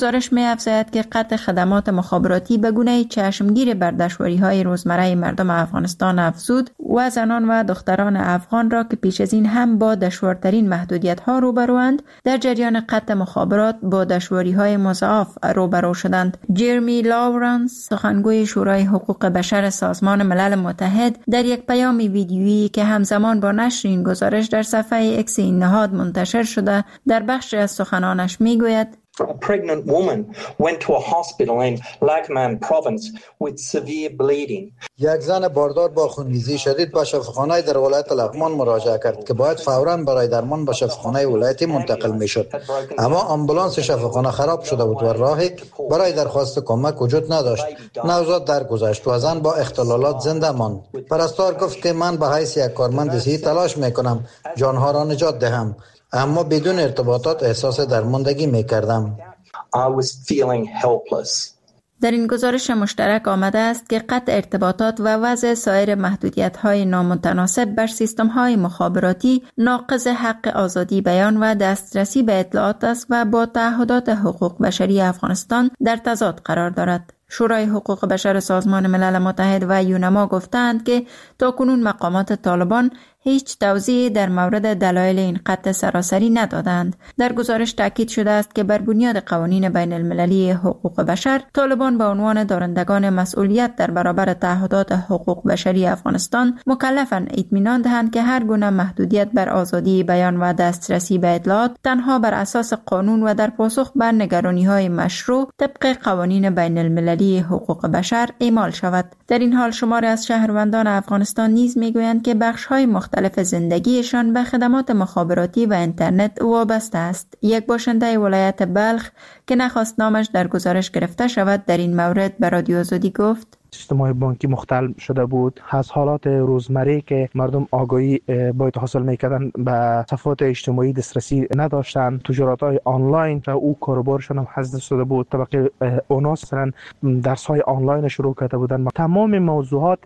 گزارش می‌افزاید که قطع خدمات مخابراتی به گونه‌ای چشمگیر بر دشواری‌های روزمره مردم افغانستان افزود و زنان و دختران افغان را که پیش از این هم با دشوارترین محدودیت‌ها روبروند در جریان قطع مخابرات با دشواری‌های مضاعف روبرو شدند. جرمی لاورنس، سخنگوی شورای حقوق بشر سازمان ملل متحد، در یک پیام ویدیویی که همزمان با نشر این گزارش در صفحه اکس این نهاد منتشر شده در بخشی از سخنانش میگوید: A pregnant woman went to a hospital in Laghman province with severe bleeding. یک زن باردار با خونریزی شدید به شفاخانه در ولایت لغمان مراجعه کرد که باید فوراً برای درمان به شفاخانه ولایتی منتقل میشد، اما آمبولانس شفاخانه خراب شده بود و راهی برای درخواست کمک وجود نداشت. نوزاد درگذشت و زن با اختلالات زنده ماند. پرستار گفت که من به حیث یک کارمند صحی تلاش میکنم جانها را نجات دهم، اما بدون ارتباطات احساس درماندگی میکردم. I was feeling helpless. در این گزارش مشترک آمده است که قطع ارتباطات و وضع سایر محدودیت‌های نامتناسب بر سیستم‌های مخابراتی ناقض حق آزادی بیان و دسترسی به اطلاعات است و با تعهدات حقوق بشری افغانستان در تضاد قرار دارد. شورای حقوق بشر سازمان ملل متحد و یونما گفتند که تاکنون مقامات طالبان هیچ توضیحی در مورد دلایل این قطع سراسری ندادند. در گزارش تاکید شده است که بر بنیاد قوانین بین المللی حقوق بشر، طالبان به عنوان دارندگان مسئولیت در برابر تعهدات حقوق بشری افغانستان مکلفند اطمینان دهند که هر گونه محدودیت بر آزادی بیان و دسترسی به اطلاعات تنها بر اساس قانون و در پاسخ بر نگرانی‌های مشروع طبق قوانین بین المللی حقوق بشر اعمال شود. در این حال شماری از شهروندان افغانستان نیز میگویند که بخش‌های مختلف زندگیشان به خدمات مخابراتی و اینترنت وابسته است. یک باشنده ولایت بلخ که نخواست نامش در گزارش گرفته شود در این مورد به رادیو آزادی گفت: سیستم‌های بانکی مختل شده بود. از حالات روزمره که مردم آگاهی باید حاصل می‌کردن به صفحات اجتماعی دسترسی نداشتن، تجارت‌های آنلاین و او کاروبارشون هم حذف شده بود. طبقه اونا مثلا درس‌های آنلاین شروع کرده بودن. تمام موضوعات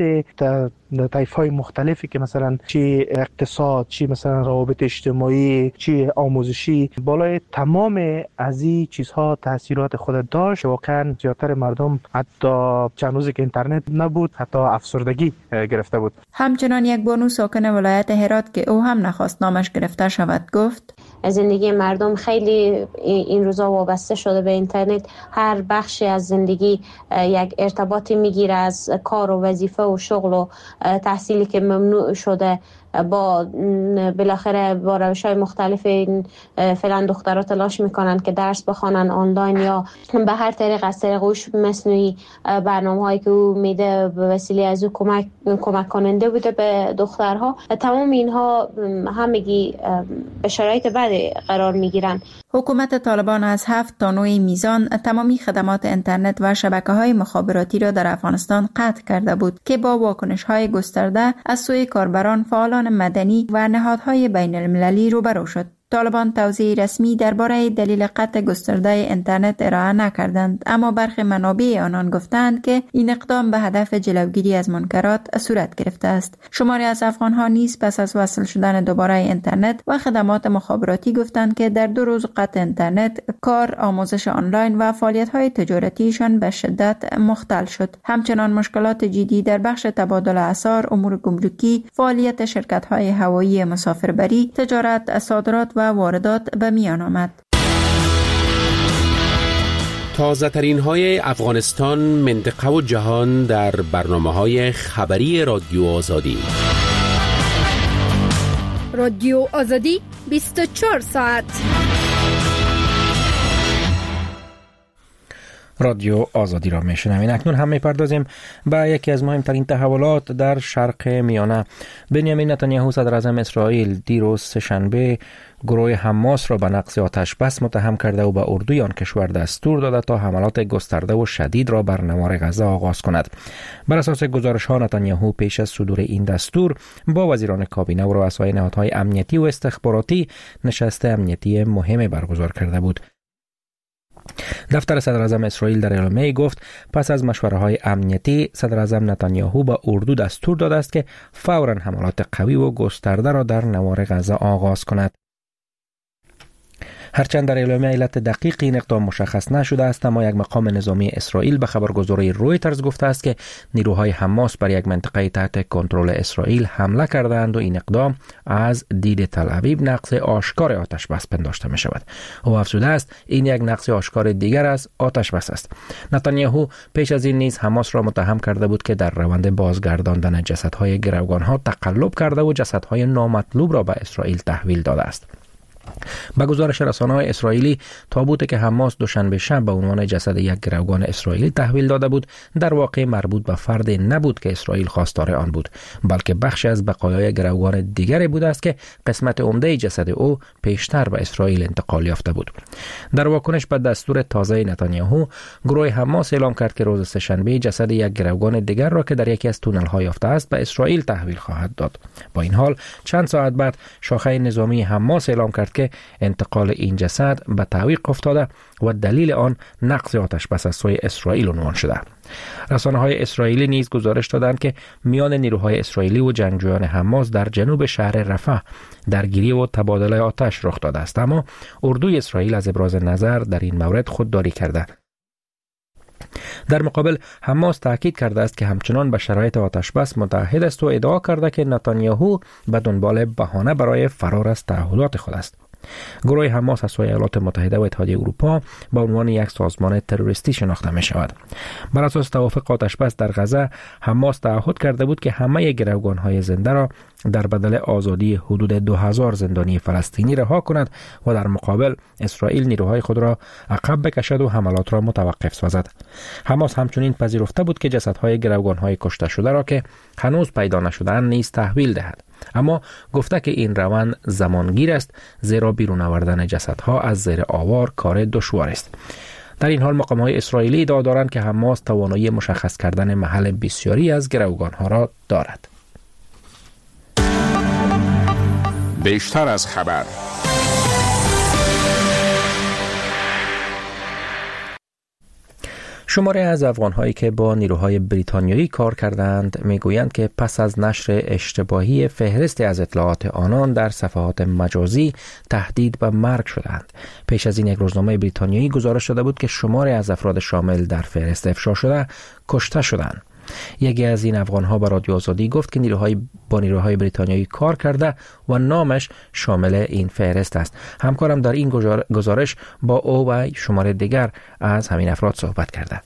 طیف‌های مختلفی که مثلا چی اقتصاد، چی مثلا روابط اجتماعی، چی آموزشی، بالای تمام از این چیزها تاثیرات خود داشت. واقعا زیادتر مردم حتی چند روزی که اینترنت نبود حتی افسردگی گرفته بود. همچنان یک بانو ساکن ولایت هرات که او هم نخواست نامش گرفته شود گفت: زندگی مردم خیلی این روزا وابسته شده به اینترنت. هر بخشی از زندگی یک ارتباطی میگیره، از کار و وظیفه و شغل و تحصیلی که ممنوع شده با بالاخره با روش‌های مختلف. فعلا دخترها تلاش میکنن که درس بخوانن آنلاین یا به هر طریق از طریق هوش مصنوعی. برنامه‌هایی که او میده به وسیله از او کمک کمک کننده بوده به دخترها. تمام اینها همگی به شرایط بدی قرار میگیرن. حکومت طالبان از هفت تا نه میزان تمامی خدمات اینترنت و شبکه‌های مخابراتی را در افغانستان قطع کرده بود که با واکنش‌های گسترده از سوی کاربران، فعالان مدنی و نهادهای بین المللی روبرو شد. طالبان توضیح رسمی درباره دلیل قطع گسترده اینترنت ارائه نکردند، اما برخی منابع آنان گفتند که این اقدام به هدف جلوگیری از منکرات صورت گرفته است. شماری از افغان‌ها نیز پس از وصل شدن دوباره اینترنت و خدمات مخابراتی گفتند که در دو روز قطع اینترنت، کار، آموزش آنلاین و فعالیت‌های تجارتیشان به شدت مختل شد. همچنان مشکلات جدی در بخش تبادل اسعار، امور گمرکی، فعالیت شرکت‌های هوایی مسافربری، تجارت، صادرات و واردات به میان آمد. تازه ترین های افغانستان، منطقه و جهان در برنامه های خبری رادیو آزادی. رادیو آزادی بیست و چهار ساعت. رادیو آزادی را میشنوید. اکنون هم میپردازیم به یکی از مهمترین تحولات در شرق میانه. بنیامین نتانیاهو صدر اعظم اسرائیل دیروز سه‌شنبه گروه حماس را به نقض آتش بس متهم کرده و به اردوی آن کشور دستور داده تا حملات گسترده و شدید را بر نوار غزه آغاز کند. بر اساس گزارش‌ها نتانیاهو پیش از صدور این دستور با وزیران کابینه و رؤسای نهادهای امنیتی و استخباراتی نشست امنیتی مهمی برگزار کرده بود. دفتر صدر اعظم اسرائیل در اعلامیه گفت پس از مشوره‌های امنیتی صدر اعظم نتانیاهو به اردو دستور داده است که فوراً حملات قوی و گسترده را در نوار غزه آغاز کند. هرچند در اعلامیه علت دقیق این اقدام مشخص نشده است، اما یک مقام نظامی اسرائیل به خبرگزاری رویترز گفته است که نیروهای حماس بر یک منطقه تحت کنترل اسرائیل حمله کردند و این اقدام از دید تل آویو نقض آشکار آتش بس پنداشته می شود. او افزوده است این یک نقض آشکار دیگر از آتش بس است. نتانیاهو پیش از این نیز حماس را متهم کرده بود که در روند بازگرداندن جسدهای گروگانها تقلب کرده و جسدهای نامطلوب را به اسرائیل تحویل داده است. با گزارش رسانه‌های اسرائیلی، تابوتی که حماس دوشنبه شب به عنوان جسد یک گروگان اسرائیلی تحویل داده بود در واقع مربوط به فردی نبود که اسرائیل خواستار آن بود، بلکه بخشی از بقایای گروگان دیگری بوده است که قسمت عمده جسد او پیشتر به اسرائیل انتقال یافته بود. در واکنش به دستور تازه نتانیاهو، گروه حماس اعلام کرد که روز سه‌شنبه جسد یک گروگان دیگر را که در یکی از تونل‌ها یافته است به اسرائیل تحویل خواهد داد. با این حال چند ساعت بعد شاخه نظامی حماس اعلام کرد که انتقال این جسد به تعویق افتاده و دلیل آن نقض آتش بس از سوی اسرائیل عنوان شده. رسانه‌های اسرائیلی نیز گزارش دادند که میان نیروهای اسرائیلی و جنگجویان حماس در جنوب شهر رفح درگیری و تبادله آتش رخ داده است، اما اردوی اسرائیل از ابراز نظر در این مورد خودداری کرده. در مقابل حماس تاکید کرده است که همچنان به شرایط آتش بس متعهد است و ادعا کرده که نتانیاهو به دنبال بهانه برای فرار از تعهدات خود است. گروه حماس از سوی ایالات متحده و اتحادیه اروپا به عنوان یک سازمان تروریستی شناخته می شود. بر اساس توافق آتش بس در غزه، حماس تعهد کرده بود که همه گروگان‌های زنده را در بدل آزادی حدود دو هزار زندانی فلسطینی رها کند و در مقابل اسرائیل نیروهای خود را عقب بکشد و حملات را متوقف سازد. حماس همچنین پذیرفته بود که جسدهای گروگان‌های کشته شده را که هنوز پیدا نشده‌اند نیز تحویل دهد، اما گفته که این روند زمانگیر است، زیرا بیرون آوردن جسدها از زیر آوار کار دشوار است. در این حال مقام‌های اسرائیلی ادعا دارند که حماس توانایی مشخص کردن محل بسیاری از گروگان‌ها را دارد. بیشتر از خبر. شماره از افغان‌هایی که با نیروهای بریتانیایی کار کردند میگویند که پس از نشر اشتباهی فهرستی از اطلاعات آنان در صفحات مجازی تهدید به مرگ شدند. پیش از این یک روزنامه بریتانیایی گزارش داده بود که شماره از افراد شامل در فهرست افشا شده کشته شدند. یکی از این افغان‌ها به رادیو آزادی گفت که نیروهای با نیروهای بریتانیایی کار کرده و نامش شامل این فهرست است. همکارم در این گزارش با او و شماره دیگر از همین افراد صحبت کرده.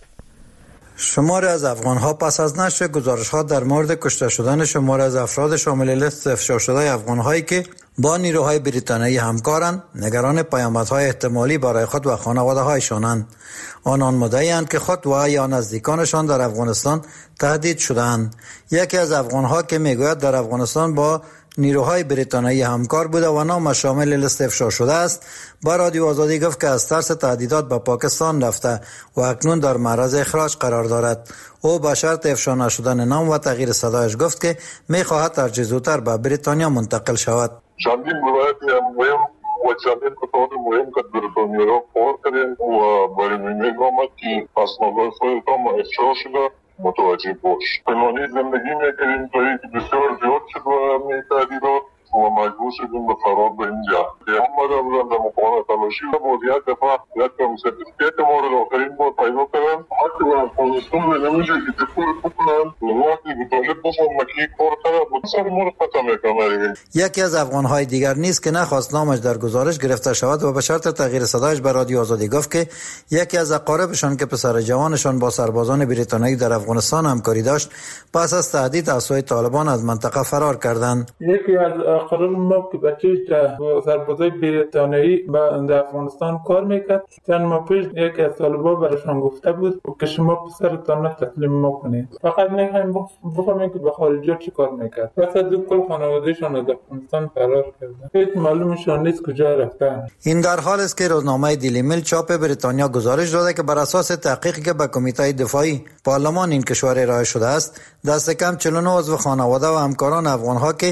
شماره از افغان‌ها پس از نشر گزارش‌ها در مورد کشته شدن شماره از افراد شامل لیست افشا شده افغان‌هایی که با نیروهای بریتانیایی همکارند، نگران پیامدهای احتمالی برای خود و خانواده‌هایشانند. آنان مدعی‌اند که خود و یا نزدیکانشان در افغانستان تهدید شدند. یکی از افغان‌ها که میگوید در افغانستان با نیروهای بریتانیایی همکار بوده و نام شامل لیست افشا شده است، با رادیو آزادی گفت که از ترس تهدیدات به پاکستان رفته و اکنون در معرض اخراج قرار دارد. او با شرط افشا نشدن نام و تغییر صدایش گفت که می‌خواهد هرچه زودتر به بریتانیا منتقل شود. چندین ولایت مهم و چندین قطعات مهم که بریتانیا را کار کردند و برای می‌آمد که اسنادهای خودتان افشا شده متوجه باش. پنهانی زندگی می‌کردیم تا اینکه بسیار زیاد شد و می‌تهدیدات و مجبور شدیم به فرار به اینجا. محمد ابراهیم در مقام تلاشی و بازیت دفاع یک سرتیفیکیت مورد آخرین بار پیدا کردن. حتی به افغانستان به نمیشه که تفور بکنن وقتی به طالب بفهم مکی کار کرد بود سر مورد خطا میکنه. یکی از افغانهای دیگر نیست که نخواست نامش در گزارش گرفته شود و به شرط تغییر صدایش به رادیو آزادی گفت که یکی از اقاربشان که پسر جوانشان با سربازان بریتانیایی در افغانستان همکاری داشت پس از تهدید از سوی طالبان از منطقه فرار کردند. یکی از اقارب ما که بچه‌ش با سربازای بریتانیایی در افغانستان کار میکرد، چند ماه پیش یکی از طالبان برایشان گفته بود که شما پسرتان را تسلیم ما کنید، فقط میخوایم بفهمیم که به خارجی چی کار میکرد. پس از اون کل خانواده‌شان از افغانستان فرار کردند، هیچ معلومشان نیست کجا رفتن. این در حال است که روزنامه دیلی میل چاپ بریتانیا گزارش داده که بر اساس تحقیقی که به کمیته دفاعی پارلمان این کشور ارائه شده است، دست کم چهل و نه عضو خانواده و همکاران افغان‌ها که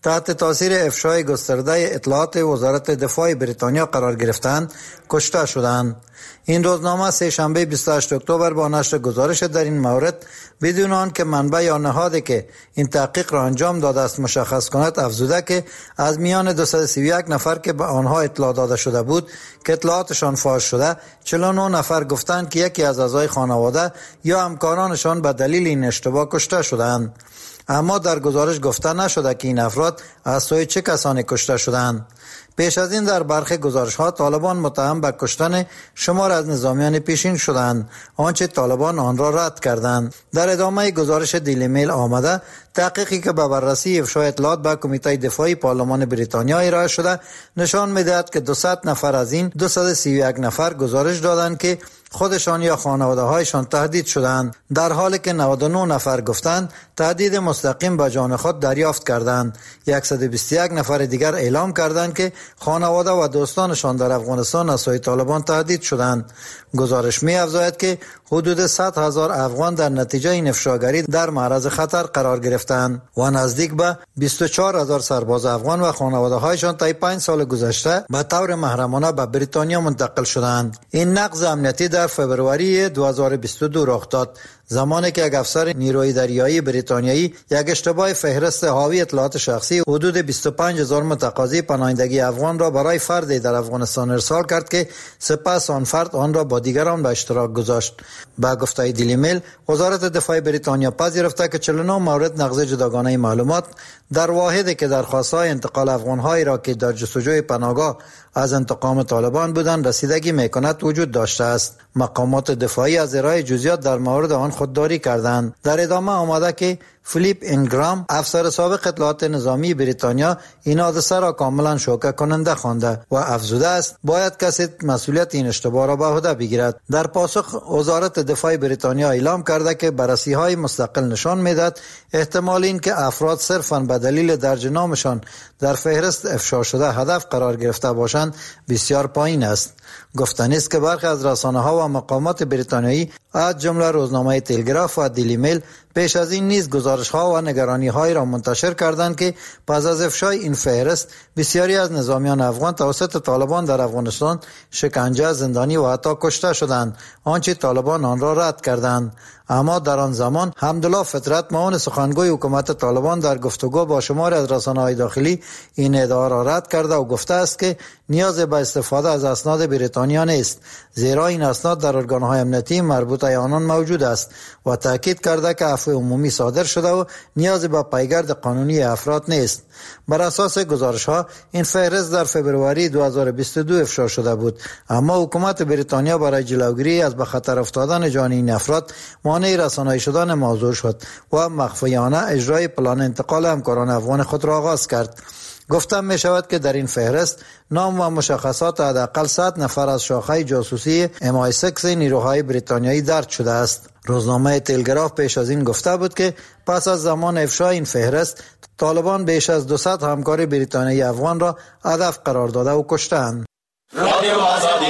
تحت تاثیر افشای گسترده اطلاعات وزارت دفاع بریتانیا قرار گرفتند کشته شدند. این روزنامه سه شنبه بیست و هشتم اکتبر با نشر گزارش در این مورد بدون آن که منبع یا نهادی که این تحقیق را انجام داده است مشخص کند افزوده که از میان دویست و سی و یک نفر که به آنها اطلاع داده شده بود که اطلاعاتشان فاش شده، چهل و نه نفر گفتند که یکی از اعضای خانواده یا همکارانشان به دلیل این اشتباه کشته شدند. اما در گزارش گفته نشده که این افراد از سوی چه کسانی کشته شدند. پیش از این در برخی گزارش‌ها طالبان متهم به کشتن شمار از نظامیان پیشین شدند، آنچه طالبان آن را رد کردند. در ادامه گزارش دیلی میل آمده تحقیقی که به بررسی افشای اطلاعات به کمیته دفاعی پارلمان بریتانیا ارائه شده نشان می‌دهد که دویست نفر از این دویست و سی و یک نفر گزارش دادند که خودشان یا خانواده‌هایشان تهدید شدند، در حالی که نود و نه نفر گفتند تهدید مستقیم به جان خود دریافت کردند. صد و بیست و یک نفر دیگر اعلام کردند که خانواده و دوستانشان در افغانستان از سوی طالبان تهدید شدند. گزارش می افزاید که حدود صد هزار افغان در نتیجه این افشاگری در معرض خطر قرار گرفتند و نزدیک به بیست و چهار هزار سرباز افغان و خانواده‌هایشان طی پنج سال گذشته به طور محرمانه به بریتانیا منتقل شدند. این نقض امنیتی در فبروری دو هزار و بیست و دو رخ داد، زمانی که یک افسر نیروی دریایی بریتانیایی یک اشتباه فهرست حاوی اطلاعات شخصی حدود بیست و پنج هزار متقاضی پناهندگی افغان را برای فردی در افغانستان ارسال کرد که سپس آن فرد آن را با دیگران به اشتراک گذاشت. با گفته دیلی میل، وزارت دفاع بریتانیا پذیرفته که چهل و نه مورد نقض جداگانه معلومات در واحدی که درخواست‌های انتقال افغان‌هایی را که در جستجوی پناهگاه از انتقام طالبان بودند رسیدگی می‌کند وجود داشته است. مقامات دفاعی از ارائه جزئیات در مورد آن خودداری کردند. در ادامه آمده که فیلیپ اینگرام، افسر سابق اطلاعات نظامی بریتانیا، این حادثه را کاملا شوکه کننده خوانده و افزوده است باید کسی مسئولیت این اشتباه را به عهده بگیرد. در پاسخ وزارت دفاع بریتانیا اعلام کرده که بررسی‌های مستقل نشان می‌دهد احتمال این که افراد صرفاً به دلیل درج نامشان در فهرست افشا شده هدف قرار گرفته باشند بسیار پایین است. گفتنی است که برخی از رسانه‌ها و مقامات بریتانیایی از جمله روزنامه تلگراف و دیلی میل پیش از این نیز گزارش‌ها و نگرانی‌های را منتشر کردند که پس از افشای این فهرست بسیاری از نظامیان افغان توسط طالبان در افغانستان شکنجه، زندانی و حتی کشته شدند، آنچه طالبان آن را رد کردند. اما در آن زمان حمدالله فطرت، معاون سخنگوی حکومت طالبان، در گفتگو با شماری از رسانه‌های داخلی این ادعا را رد کرده و گفته است که نیاز به استفاده از اسناد بریتانیا نیست، زیرا این اسناد در ارگان‌های امنیتی مربوط به آنان موجود است و تاکید کرده که عفو عمومی صادر شده و نیاز به پیگرد قانونی افراد نیست. بر اساس گزارش‌ها این فهرست در فبروری دو هزار و بیست و دو افشا شده بود، اما حکومت بریتانیا برای جلوگیری از به خطر افتادن جان این افراد مانع رسانه‌ای شدن موضوع شد و مخفیانه اجرای پلان انتقال همکاران افغان خود را آغاز کرد. گفتم می شود که در این فهرست نام و مشخصات حداقل صد نفر از شاخه جاسوسی ام آی شش نیروهای بریتانیایی درج شده است. روزنامه تلگراف پیش از این گفته بود که پس از زمان افشای این فهرست طالبان بیش از دویست همکار بریتانیایی افغان را هدف قرار داده و کشتند. رادیو آزادی.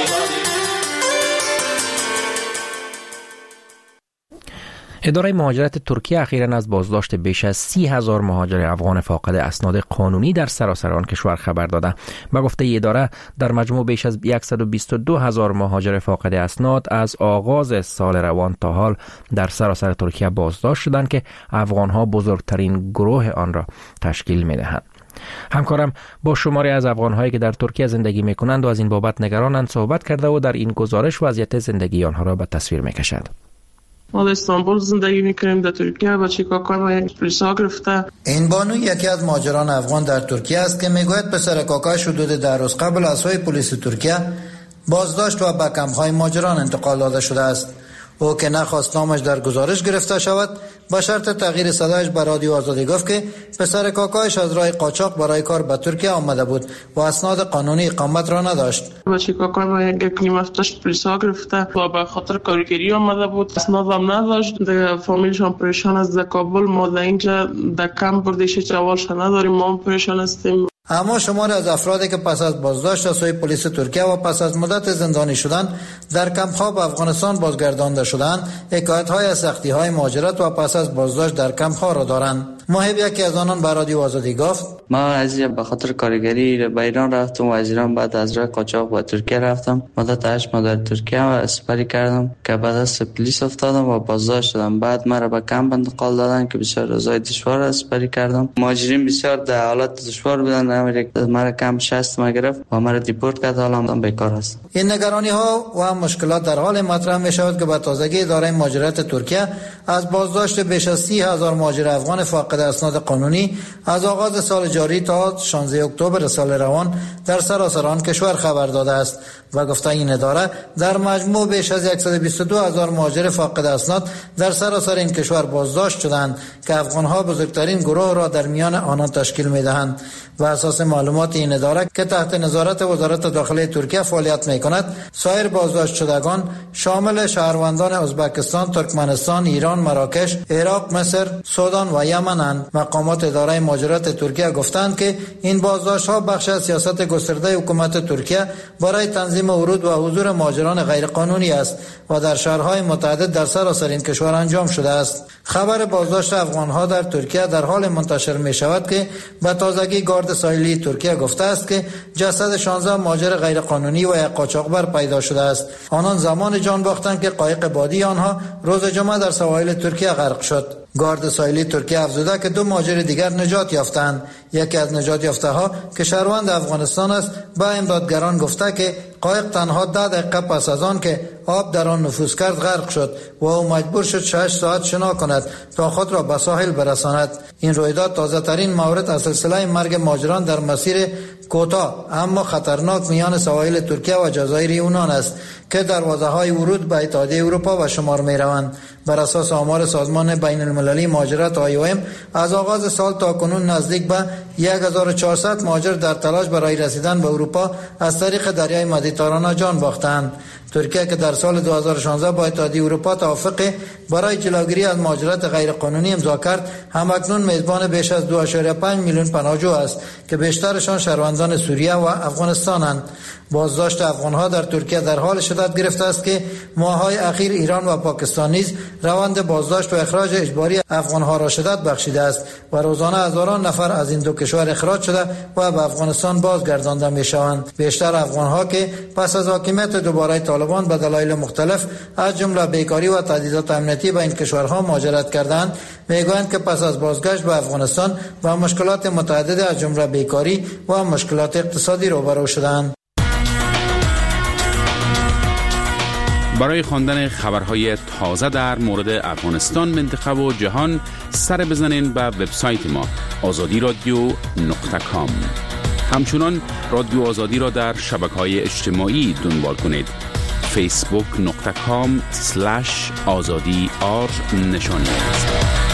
اداره مهاجرت ترکیه اخیراً از بازداشت بیش از سی هزار مهاجر افغان فاقد اسناد قانونی در سراسر آن کشور خبر داده. به گفته اداره در مجموع بیش از صد و بیست و دو هزار مهاجر فاقد اسناد از آغاز سال روان تا حال در سراسر ترکیه بازداشت شدند که افغان‌ها بزرگترین گروه آن را تشکیل می‌دهند. همکارم با شماری از افغان‌هایی که در ترکیه زندگی می‌کنند و از این بابت نگرانند صحبت کرده و در این گزارش وضعیت زندگی آنها را به تصویر می‌کشد. ما در استانبول زندگی میکنیم، در ترکیه بچه کاکای ما یک پلیس ها گرفته. این بانو یکی از مهاجران افغان در ترکیه است که میگوید پسر کاکایش حدود ده روز قبل از سوی پلیس ترکیه بازداشت و به کمپ‌های مهاجران انتقال داده شده است. او که نخواست نامش در گزارش گرفته شود با شرط تغییر صدایش به رادیو آزادی گفت که پسر کاکایش از راه قاچاق برای کار به ترکیه آمده بود و اسناد قانونی اقامت را نداشت. بچه کاکای ما یک نیم هفتهش پلیس ها گرفته و به خاطر کارگری آمده بود، اسناد هم نداشت. در فامیلش هم پریشان است. در کابل ما در اینجا در کمپ بردیش جوالش نداریم، ما هم پریشان هستیم. اما شمار از افرادی که پس از بازداشت از سوی پلیس ترکیه و پس از مدت زندانی شدن در کمپ‌ها به افغانستان بازگردانده شدند، حکایت‌های از سختی‌های مهاجرت و پس از بازداشت در کمپ‌ها را دارند. محب یکی از آنان به رادیو آزادی گفت ما از به خاطر کارگری به ایران رفتم و از ایران بعد از راه قاچاق به ترکیه رفتم. مدت هشت ماه در ترکیه اسپری کردم که بعد از پلیس افتادم و بازداشت شدم. بعد مرا به کمپ انتقال دادن که بسیار روزای دشوار اسپری کردم. مهاجرین بسیار در حالت دشوار بودن. امریکا مرا کمپ شصت ما گرفت و مرا دیپورت کرد. حالا بیکار هستم. این نگرانی ها و مشکلات در حال مطرح می شود که به تازگی اداره مهاجرت ترکیه از بازداشت بیش از سی هزار مهاجر افغان فاقد اسناد قانونی از آغاز سال جاری تا شانزده اکتبر سال روان در سراسر آن کشور خبر داده است و گفته این اداره در مجموع بیش از صد و بیست و دو هزار مهاجر فاقد اسناد در سراسر این کشور بازداشت شدند که افغان‌ها بزرگترین گروه را در میان آنان تشکیل می‌دهند و اساس معلومات این اداره که تحت نظارت وزارت داخلی ترکیه فعالیت می‌کند، سایر بازداشت شدگان شامل شهروندان ازبکستان، ترکمنستان، ایران، مراکش، عراق، مصر، سودان و یمنند. مقامات اداره مهاجرت ترکیه گفتند که این بازداشت‌ها بخش از سیاست گسترده حکومت ترکیه برای تنظیم ورود و حضور مهاجران غیرقانونی است و در شهرهای متعدد در سراسر این کشور انجام شده است. خبر بازداشت افغان‌ها در ترکیه در حال منتشر می‌شود که به تازگی گارد ساحلی ترکیه گفته است که جسد شانزده مهاجر غیرقانونی و یک قاچاقبر پیدا شده است. آنان زمان جان باختند که قایق بادی آنها روز جمعه در سواحل ترکیه غرق شد. گارد ساحلی ترکیه افزوده که دو مهاجر دیگر نجات یافتند. یکی از نجات یافته ها که شهروند افغانستان است به امدادگران گفته که قایق تنها ده دقیقه پس از آن که آب در آن نفوذ کرد غرق شد و او مجبور شد شش ساعت شنا کند تا خود را به ساحل برساند. این رویداد تازه ترین مورد از سلسله مرگ مهاجران در مسیر کوتاه اما خطرناک میان سواحل ترکیه و جزایر یونان است که دروازه‌های ورود به اتحادیه اروپا به شمار می‌روند. بر اساس آمار سازمان بین المللی مهاجرت آی او ام از آغاز سال تا کنون نزدیک به هزار و چهارصد مهاجر در تلاش برای رسیدن به اروپا از طریق دریای مدیترانه جان باختند. ترکیه که در سال دو هزار و شانزده با اتحادیه اروپا توافق برای جلوگیری از مهاجرت غیرقانونی امضا کرد، همکنون میزبان بیش از دو ممیز پنج میلیون پناهجو است که بیشترشان شهروندان سوریه و افغانستانند. بازداشت افغان‌ها در ترکیه در حال شدت گرفته است که ماه‌های اخیر ایران و پاکستان نیز روند بازداشت و اخراج اجباری افغان‌ها را شدت بخشیده است و روزانه هزاران نفر از این دو کشور اخراج شده و به افغانستان بازگردانده می‌شوند. بیشتر افغان‌ها که پس از حاکمیت دوباره طالبان به دلایل مختلف از جمله بیکاری و تهدیدات امنیتی به این کشورها مهاجرت کردند، میگویند که پس از بازگشت به افغانستان و مشکلات متعدد از جمله بیکاری و مشکلات اقتصادی روبرو شدند. برای خواندن خبرهای تازه در مورد افغانستان، منطقه و جهان سر بزنین به وبسایت ما آزادی رادیو نقطه کام. همچنان رادیو آزادی را در شبکه‌های اجتماعی دنبال کنید. فیسبوک نقطه کام سلش آزادی آر نشانی است.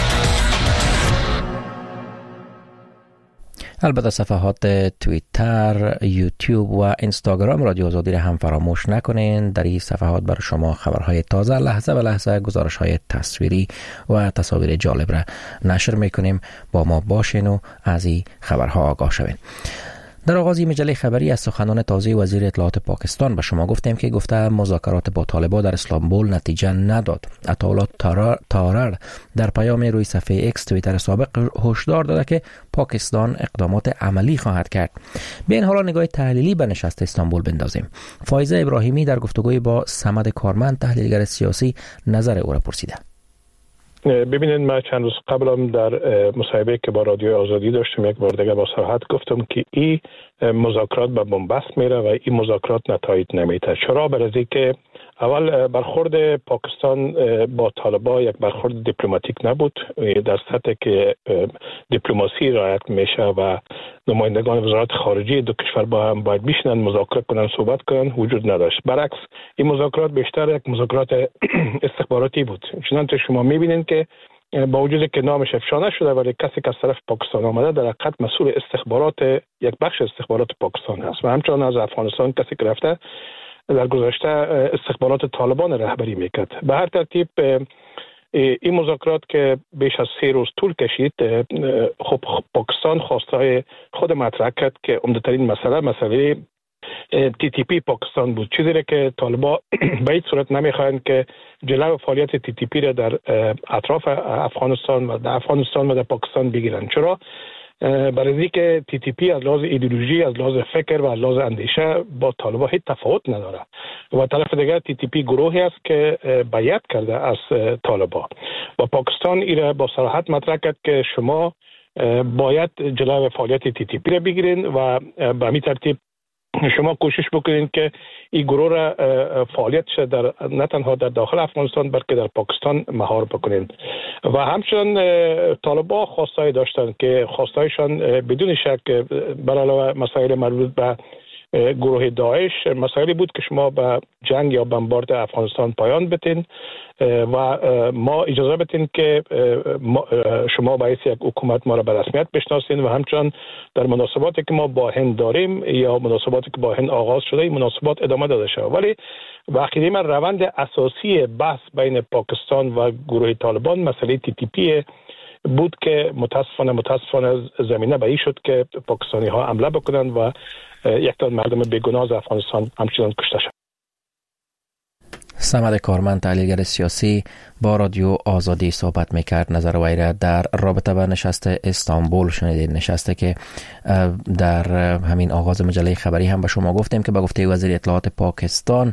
البته صفحات توییتر، یوتیوب و اینستاگرام رادیو آزادی را هم فراموش نکنین. در این صفحات برای شما خبرهای تازه لحظه به لحظه، گزارش‌های تصویری و تصاویر جالب را نشر میکنیم. با ما باشین و از این خبرها آگاه شوین. در آغاز مجله خبری از سخنان تازه وزیر اطلاعات پاکستان به شما گفتیم که گفته مذاکرات با طالبان در استانبول نتیجه نداد. عطاالله تارر در پیام روی صفحه اکس توییتر سابق هشدار داده که پاکستان اقدامات عملی خواهد کرد. به این حالا نگاه تحلیلی به نشست استانبول بندازیم. فایزه ابراهیمی در گفتگوی با صمد کارمند تحلیلگر سیاسی نظر او را پرسیده. ببینید، من چند روز قبلم در مصاحبه که با رادیو آزادی داشتم یک بار دیگه با صراحت گفتم که این مذاکرات به بنبست میره و این مذاکرات نتایج نمیده. چرا؟ برای که اول برخورد پاکستان با طالبان یک برخورد دیپلماتیک نبود، در سطحی که دیپلماسی رعایت میشه و نمایندگان وزارت خارجه دو کشور با هم باید بشینن مذاکره کنن صحبت کنن وجود نداشت. برعکس این مذاکرات بیشتر یک مذاکرات استخباراتی بود. چنانچه شما میبینید که با وجودی که نامش افشا نشده ولی کسی که از طرف پاکستان آمده در حقیقت مسئول استخبارات یک بخش استخبارات پاکستان هست و همچنان از افغانستان کسی که رفته در گذشته استخبارات طالبان رهبری میکرد. به هر ترتیب این مذاکرات که بیش از سه روز طول کشید، خب پاکستان خواستهای خود مطرح کرد که عمدترین مسئله مسئله تی تی پی پاکستان بود، چیزی را که طالبان به هیچ صورت نمیخواهند که جلو فعالیت تی تی پی را در اطراف افغانستان و در افغانستان و در پاکستان بگیرند. چرا؟ برای اینکه تی تی پی از لحاظ ایدئولوژی، از لحاظ فکر و از لحاظ اندیشه با طالبان هیچ تفاوت نداره و طرف دیگر تی تی پی گروهی است که بیعت کرده از طالبان و پاکستان ایره با صراحت مطرح کرد که شما باید جلو فعالیت تی تی پی را بگیرین و به همین ترتیب شما کوشش بکنید که این گروه را فعالیتش در نه تنها در داخل افغانستان بلکه در پاکستان مهار بکنید. و همچنین طالبان خواستای داشتند که خواستایشان بدون شک بر علاوه مسائل مربوط به گروه داعش مسائلی بود که شما به جنگ یا بمبارد افغانستان پایان بدین و ما اجازه بدین که شما باعث یک حکومت ما را به رسمیت بشناسین و همچنین در مناسباتی که ما با هند داریم یا مناسباتی که با هند آغاز شده این مناسبات ادامه داده شود. ولی واقعی من روند اساسی بحث بین پاکستان و گروه طالبان مسئله تی تی پی بود که متاسفانه متاسفانه زمینه به این شد که پاکستانی ها حمله بکنند و یک تا مردم بیگناه از افغانستان همچنان کشته شد. صمد کارمند، تحلیلگر سیاسی، با رادیو آزادی صحبت میکرد. نظر وی را در رابطه با نشست استانبول شنیدید، نشسته که در همین آغاز مجله خبری هم به شما گفتیم که به گفته وزیر اطلاعات پاکستان